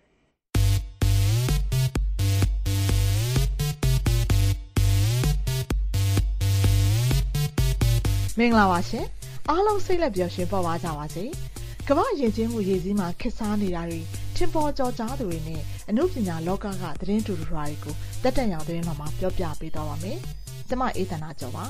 မင်္ဂလာပါရှင်အားလုံးစိတ်လက်ပျော်ရွှင်ပေါ်ပါကြပါစေကမ္ဘာယဉ်ကျေးမှုရည်စည်းမှာခေတ်စားနေတာတွေထင်ပေါ်ကြော်ကြားသူတွေနဲ့အမှုပညာလောကကသတင်းတူတူထွားတွေကိုတက်တန့်အောင်သတင်းလွှာမှာပြောပြပေးသွားပါမယ်ကျမအေးတနာကျော်ပါ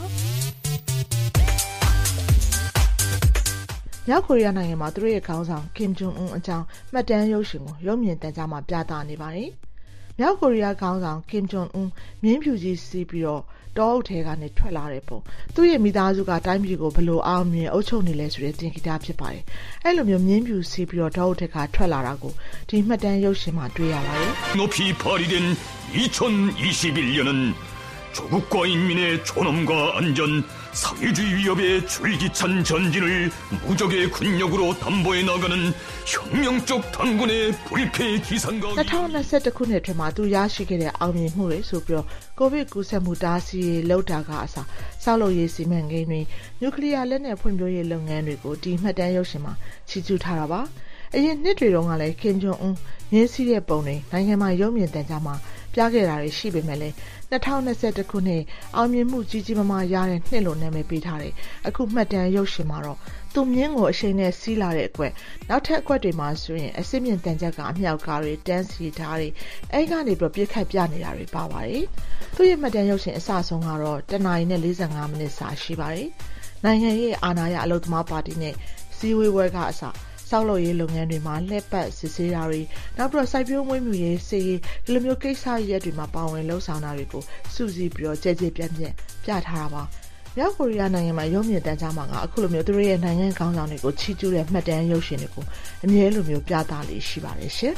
မြောက်ကိုရီးယားနိုင်ငံမှာသူတို့ရဲ့ခေါင်းဆောင်ကင်ဂျုံအွန်းအကြောင်းမှတ်တမ်းရုပ်ရှင်ကိုရုပ်မြင်သံကြားမှာပြသနေပါတယ်။မြောက်ကိုရီးယားခေါင်းဆောင်ကင်ဂျုံအွန်းမြင်းဖြူကြီးစီးပြီးတော့တောအုပ်ထဲကနေထွက်လာတဲ့ပုံသူ့ရဲ့မိသားစုကတိုင်းပြည်ကိုဘယ်လိုအောင်မြင်အုပ်ချုပ်နေလဲဆိုတဲ့သင်ခန်းစာဖြစ်ပါတယ်။အဲ့လိုမျိုးမြင်းဖြူစီးပြီးတော့တောအုပ်ထဲကထွက်လာတာကိုဒီမှတ်တမ်းရုပ်ရှင်မှာတွေ့ရပါတယ်။ 높이 발휘된 이천이십일 년은 조국과 인민의 존엄과 안전, 사회주의 위협에 줄기찬 전진을 무적의 군력으로 담보해 나가는 혁명적 당군의 불패 기상과 ၂၀၂၁ခုနှစ်ထဲမှာသူရရှိခဲ့တဲ့အောင်မြင်မှုတွေဆိုပြီးတော့ကိုဗစ်ကူးစက်မှုတားဆီးရေးလှုပ်တာကအစားဆောက်လုပ်ရေးစီမံကိန်းတွေနျူကလ িয়ার လက်နက်ဖွံ့ဖြိုးရေးလုပ်ငန်းတွေကိုဒီမှတ်တမ်းရုပ်ရှင်မှာချီးကျူးထားတာပါအရင်နှစ်တွေတုန်းကလည်းကင်ဂျုံအွန်းမြင်းစည်းတဲ့ပုံတွေနိုင်ငံမှာရုပ်မြင်သံကြားမှာပြခဲ့တာတွေရှိပေမဲ့လည်း၂၀၂၁ခုနှစ်အောင်မြင်မှုကြီးကြီးမားမားရတဲ့နှစ်လို့နာမည်ပေးထားတယ်အခုမှတ်တမ်းရုပ်ရှင်မှာတော့သူမြင့်ကိုအရှိန်နဲ့စီးလာတဲ့အကွက်နောက်ထပ်အကွက်တွေမှာဆိုရင်အစစ်မြင့်တန်ချက်ကအမြောက်ကားတွေတန်းစီထားတွေအဲ့ကနေပြီးပြစ်ခတ်ပြနေတာတွေပါပါတယ်သူ့ရဲ့မှတ်တမ်းရုပ်ရှင်အစဆုံးကတော့တနာရီနဲ့၄၅မိနစ်စာရှိပါတယ်နိုင်ငံရေးအာဏာရအလုပ်သမားပါတီနဲ့စီဝေးပွဲကအစဆောက်လုပ်ရေးလုပ်ငန်းတွေမှာလှည့်ပတ်စစ်ဆေးတာတွေနောက်ပြီးတော့စိုက်ပျိုးမွေးမြူရေးစီးဒီလိုမျိုးကိစ္စရပ်တွေမှာပါဝင်လှုပ်ဆောင်တာတွေကိုစုစည်းပြီးတော့ကြဲကြဲပြန့်ပြန့်ပြထားတာပါမြောက်ကိုရီးယားနိုင်ငံမှာရုံးမြင့်တန်းကြားမှာကအခုလိုမျိုးသူတို့ရဲ့နိုင်ငံခေါင်းဆောင်တွေကိုချီးကျူးတဲ့မှတ်တမ်းရုပ်ရှင်တွေကိုအမြဲလိုမျိုးပြသလေးရှိပါတယ်ရှင်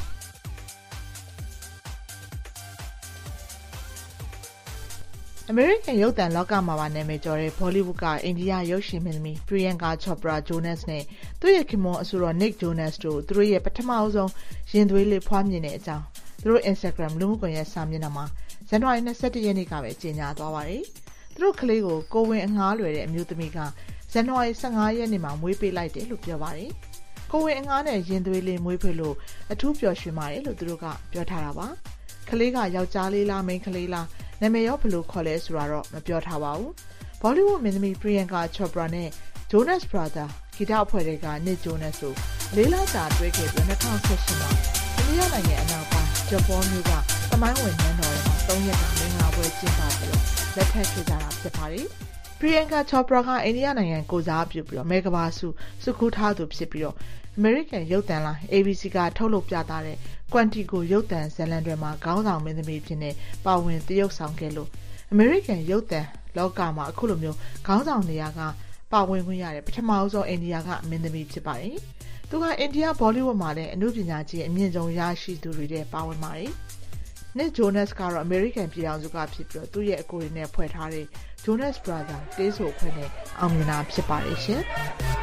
အမေရိကန်ရုပ်သံလောကမှာပါနာမည်ကျော်တဲ့ဘောလိဝုဒ်ကအိန္ဒိယရုပ်ရှင်မင်းသမီး Priyanka Chopra Jonas နဲ့သူ့ရဲ့ခင်ပွန်းအဆိုတော် Nick Jonas တို့သူတို့ရဲ့ပထမအဆုံးရင်သွေးလေးဖွားမြင်တဲ့အကြောင်းသူတို့ Instagram လူမှုကွန်ရက်စာမျက်နှာမှာဇန်နဝါရီ၂၁ရက်နေ့ကပဲကြေညာသွားပါတယ်။သူတို့ကလေးကိုကိုဝင်အငှားလွယ်တဲ့အမျိုးသမီးကဇန်နဝါရီ၁၅ရက်နေ့မှာမွေးပေးလိုက်တယ်လို့ပြောပါတယ်။ကိုဝင်အငှားနဲ့ရင်သွေးလေးမွေးဖွေးလို့အထူးပျော်ရွှင်ပါတယ်လို့သူတို့ကပြောထားတာပါ။ကလေးကယောက်ျားလေးလားမိန်းကလေးလားနာမည်ရောဘယ်လိုခေါ်လဲဆိုတာတော့မပြောထားပါဘူး။ Bollywood မင်းသမီး Priyanka Chopra နဲ့ Jonas Brothers ဂီတအဖွဲ့တွေက Nick Jonas တို့လေးလကြာတွဲခဲ့ပြီး၂၀၁၈မှာအိန္ဒိယနိုင်ငံအနောက်ပိုင်းဂျပန်မြို့ကသမိုင်းဝင်နန်းတော်တွေမှာ၃ရက်ကမင်္ဂလာပွဲကျင်းပပြီးလက်ထပ်ခဲ့ကြတာဖြစ်ပါတယ်။ Priyanka Chopra ကအိန္ဒိယနိုင်ငံကိုစားပြုပြီးတော့မေကဘာစုစုခူးထားသူဖြစ်ပြီးတော့အမေရိကန်ရုပ်သံလိုင်း A B C ကထုတ်လုပ်ပြသတဲ့ Quantico ရုပ်သံဇာတ်လမ်းတွေမှာခေါင်းဆောင်မင်းသမီးဖြစ်နေပါဝင်သရုပ်ဆောင်ခဲ့လို့အမေရိကန်ရုပ်သံလောကမှာအခုလိုမျိုးခေါင်းဆောင်နေရာကပါဝင်ခွင့်ရတဲ့ပထမဆုံးအိန္ဒိယကမင်းသမီးဖြစ်ပါတယ်။သူကအိန္ဒိယဘောလိဝုဒ်မှာလည်းအမှုပညာကြီးအမြင့်ဆုံးရရှိသူတွေထဲပါဝင်ပါတယ်။ Nick Jonas ကတော့အမေရိကန်ပြည်ထောင်စုကဖြစ်ပြီးတော့သူ့ရဲ့အကိုတွေနဲ့ဖွဲ့ထားတဲ့ Jonas Brothers တေးဆိုဖွဲ့နဲ့အောင်မြင်တာဖြစ်ပါတယ်ရှင်။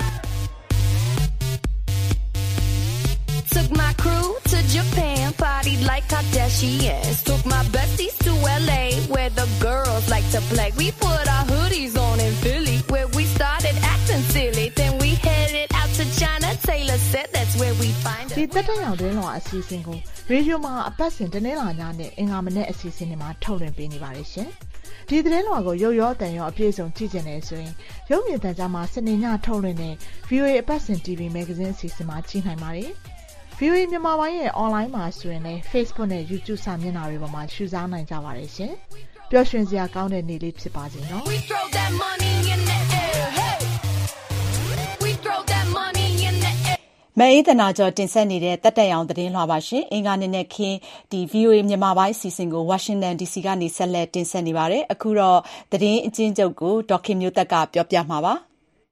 Took my crew to Japan, partied like Kardashians. Took my besties to L A, where the girls like to play. We put our hoodies on in Philly, where we started acting silly. Then we headed out to China. Taylor said that's where we find it. ဒီတက်တဲ့အောင်တွင်းလောအစီအစဉ်ကိုရေဒီယိုမှာအပတ်စဉ်တနင်္လာညနဲ့အင်္ဂါမနေ့အစီအစဉ်တွေမှာထုတ်လွှင့်ပေးနေပါတယ်ရှင်။ဒီသတင်းလွှာကိုရုပ်ရောတန်ရောအပြည့်စုံကြည့်ကြနေဆိုရင်ရုပ်မြင်သံကြားမှာစနေညထုတ်လွှင့်တဲ့ V O A အပတ်စဉ် T V Magazine အစီအစဉ်မှာကြည့်နိုင်ပါတယ်။ V O A မြန်မာပိုင်းရဲ့ online မှာဆိုရင်လည်း Facebook နဲ့ YouTube စာမျက်နှာတွေပေါ်မှာရှုစားနိုင်ကြပါတယ်ရှင်။ပျော်ရွှင်စရာကောင်းတဲ့နေ့လေးဖြစ်ပါစေနော်။ We throw that money in the air. Hey. We throw that money in the air. မအေးသနာကျော်တင်ဆက်နေတဲ့တက်တက်ရောင်သတင်းလွှာပါရှင်။အင်္ဂါနေ့နဲ့ခင်းဒီ V O A မြန်မာပိုင်းအစီအစဉ်ကို Washington D C ကနေဆက်လက်တင်ဆက်နေပါတယ်။အခုတော့သတင်းအကျဉ်းချုပ်ကိုဒေါက်ခင်မျိုးသက်ကပြောပြမှာပါ။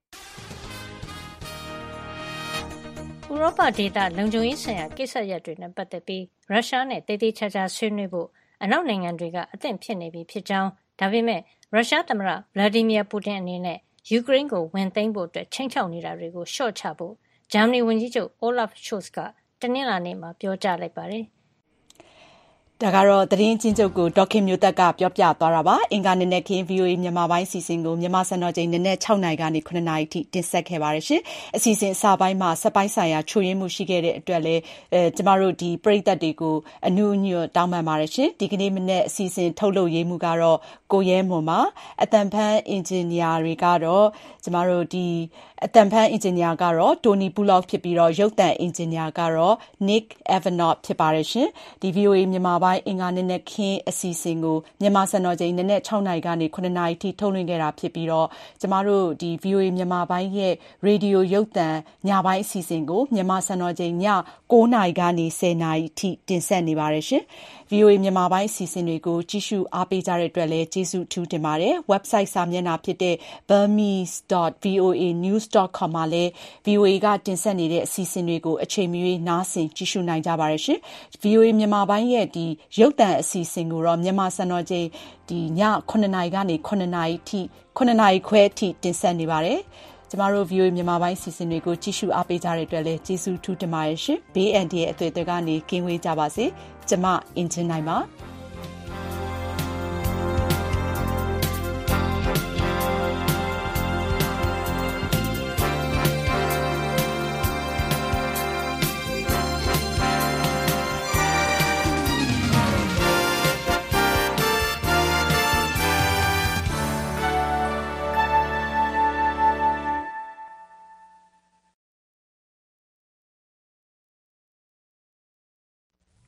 ဥရောပဒေသလုံခြုံရေးဆိုင်ရာကိစ္စရပ်တွေနဲ့ပတ်သက်ပြီးရုရှားနဲ့တေးသေးချာချာဆွေးနွေးဖို့အနောက်နိုင်ငံတွေကအသင့်ဖြစ်နေပြီဖြစ်ကြောင်းဒါပေမဲ့ရုရှားသမ္မတဗလာဒီမီယာပူတင်အနေနဲ့ယူကရိန်းကိုဝင်သိမ်းဖို့အတွက်ချိန်ချောက်နေတာတွေကိုလျှော့ချဖို့ဂျာမနီဝန်ကြီးချုပ် Olaf Scholz ကတနင်္လာနေ့မှာပြောကြားလိုက်ပါတယ်။ဒါကတော့သတင်းချင်းချုပ်ကိုဒေါက်ခင်မျိုးသက်ကပြောပြသွားတာပါအင်္ဂါနေ့နဲ့ခင်း V O A မြန်မာပိုင်းစီစဉ်ကိုမြန်မာစံတော်ချိန်နနက်၆နာရီကနေခုနှစ်နာရီထိတင်ဆက်ခဲ့ပါတယ်ရှင်အစီအစဉ်အစပိုင်းမှာစပိုင်းဆိုင်ရာချိုးယွင်းမှုရှိခဲ့တဲ့အတွက်လည်းအဲကျမတို့ဒီပရိသတ်တွေကိုအနုအညွတ်တောင်းပန်ပါတယ်ရှင်ဒီကနေ့မနေ့အစီအစဉ်ထုတ်လုပ်ရေးမှုကတော့ကိုရဲမွန်ပါအတန်ဖန်အင်ဂျင်နီယာတွေကတော့ကျမတို့ဒီအတန်ဖန်အင်ဂျင်နီယာကတော့တိုနီပူလော့ဖြစ်ပြီးတော့ရုပ်သံအင်ဂျင်နီယာကတော့ Nick Evanot ဖြစ်ပါတယ်ရှင်ဒီ V O A မြန်မာပိုင်းအင်္ဂါနေ့နဲ့ခင်းအစီအစဉ်ကိုမြန်မာစံတော်ချိန်နနက်၆နာရီကနေခုနှစ်နာရီထိထုတ်လွှင့်ခဲ့တာဖြစ်ပြီးတော့ကျမတို့ဒီ V O A မြန်မာပိုင်းရဲ့ရေဒီယိုရုပ်သံညပိုင်းအစီအစဉ်ကိုမြန်မာစံတော်ချိန်ည၉နာရီကနေ၁၀နာရီထိတင်ဆက်နေပါတယ်ရှင် V O A မြန်မာပိုင်းအစီအစဉ်တွေကိုကြည့်ရှုအားပေးကြတဲ့အတွက်လည်းကျေးဇူးထူးတင်ပါတယ် website စာမျက်နှာဖြစ်တဲ့ burmese dot v o a news dot com မှာလည်း V O A ကတင်ဆက်နေတဲ့အစီအစဉ်တွေကိုအချိန်မရွေးနားဆင်ကြည့်ရှုနိုင်ကြပါတယ်ရှင် V O A မြန်မာပိုင်းရဲ့ဒီရုပ်သံအစီအစဉ်ကိုတော့မြန်မာစံတော်ချိန်ဒီညခုနှစ်နာရီကနေခုနှစ်နာရီထိခုနှစ်နာရီခွဲထိတင်ဆက်နေပါတယ်ကျမတို့ V O A မြန်မာပိုင်းစီစဉ်တွေကိုကြည့်ရှုအားပေးကြတဲ့အတွက်လည်းကျေးဇူးထူးတင်ပါတယ်ရှင်ဘေးအန္တရာယ်အသွေးအသွေးကနေကင်းဝေးကြပါစေကျမအင်ဂျင်နိုင်ပါ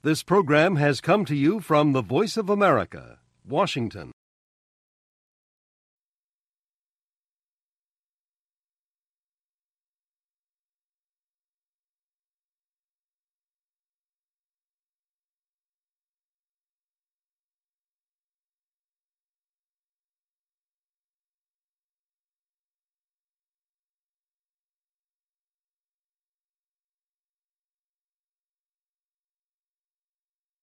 This program has come to you from the Voice of America, Washington.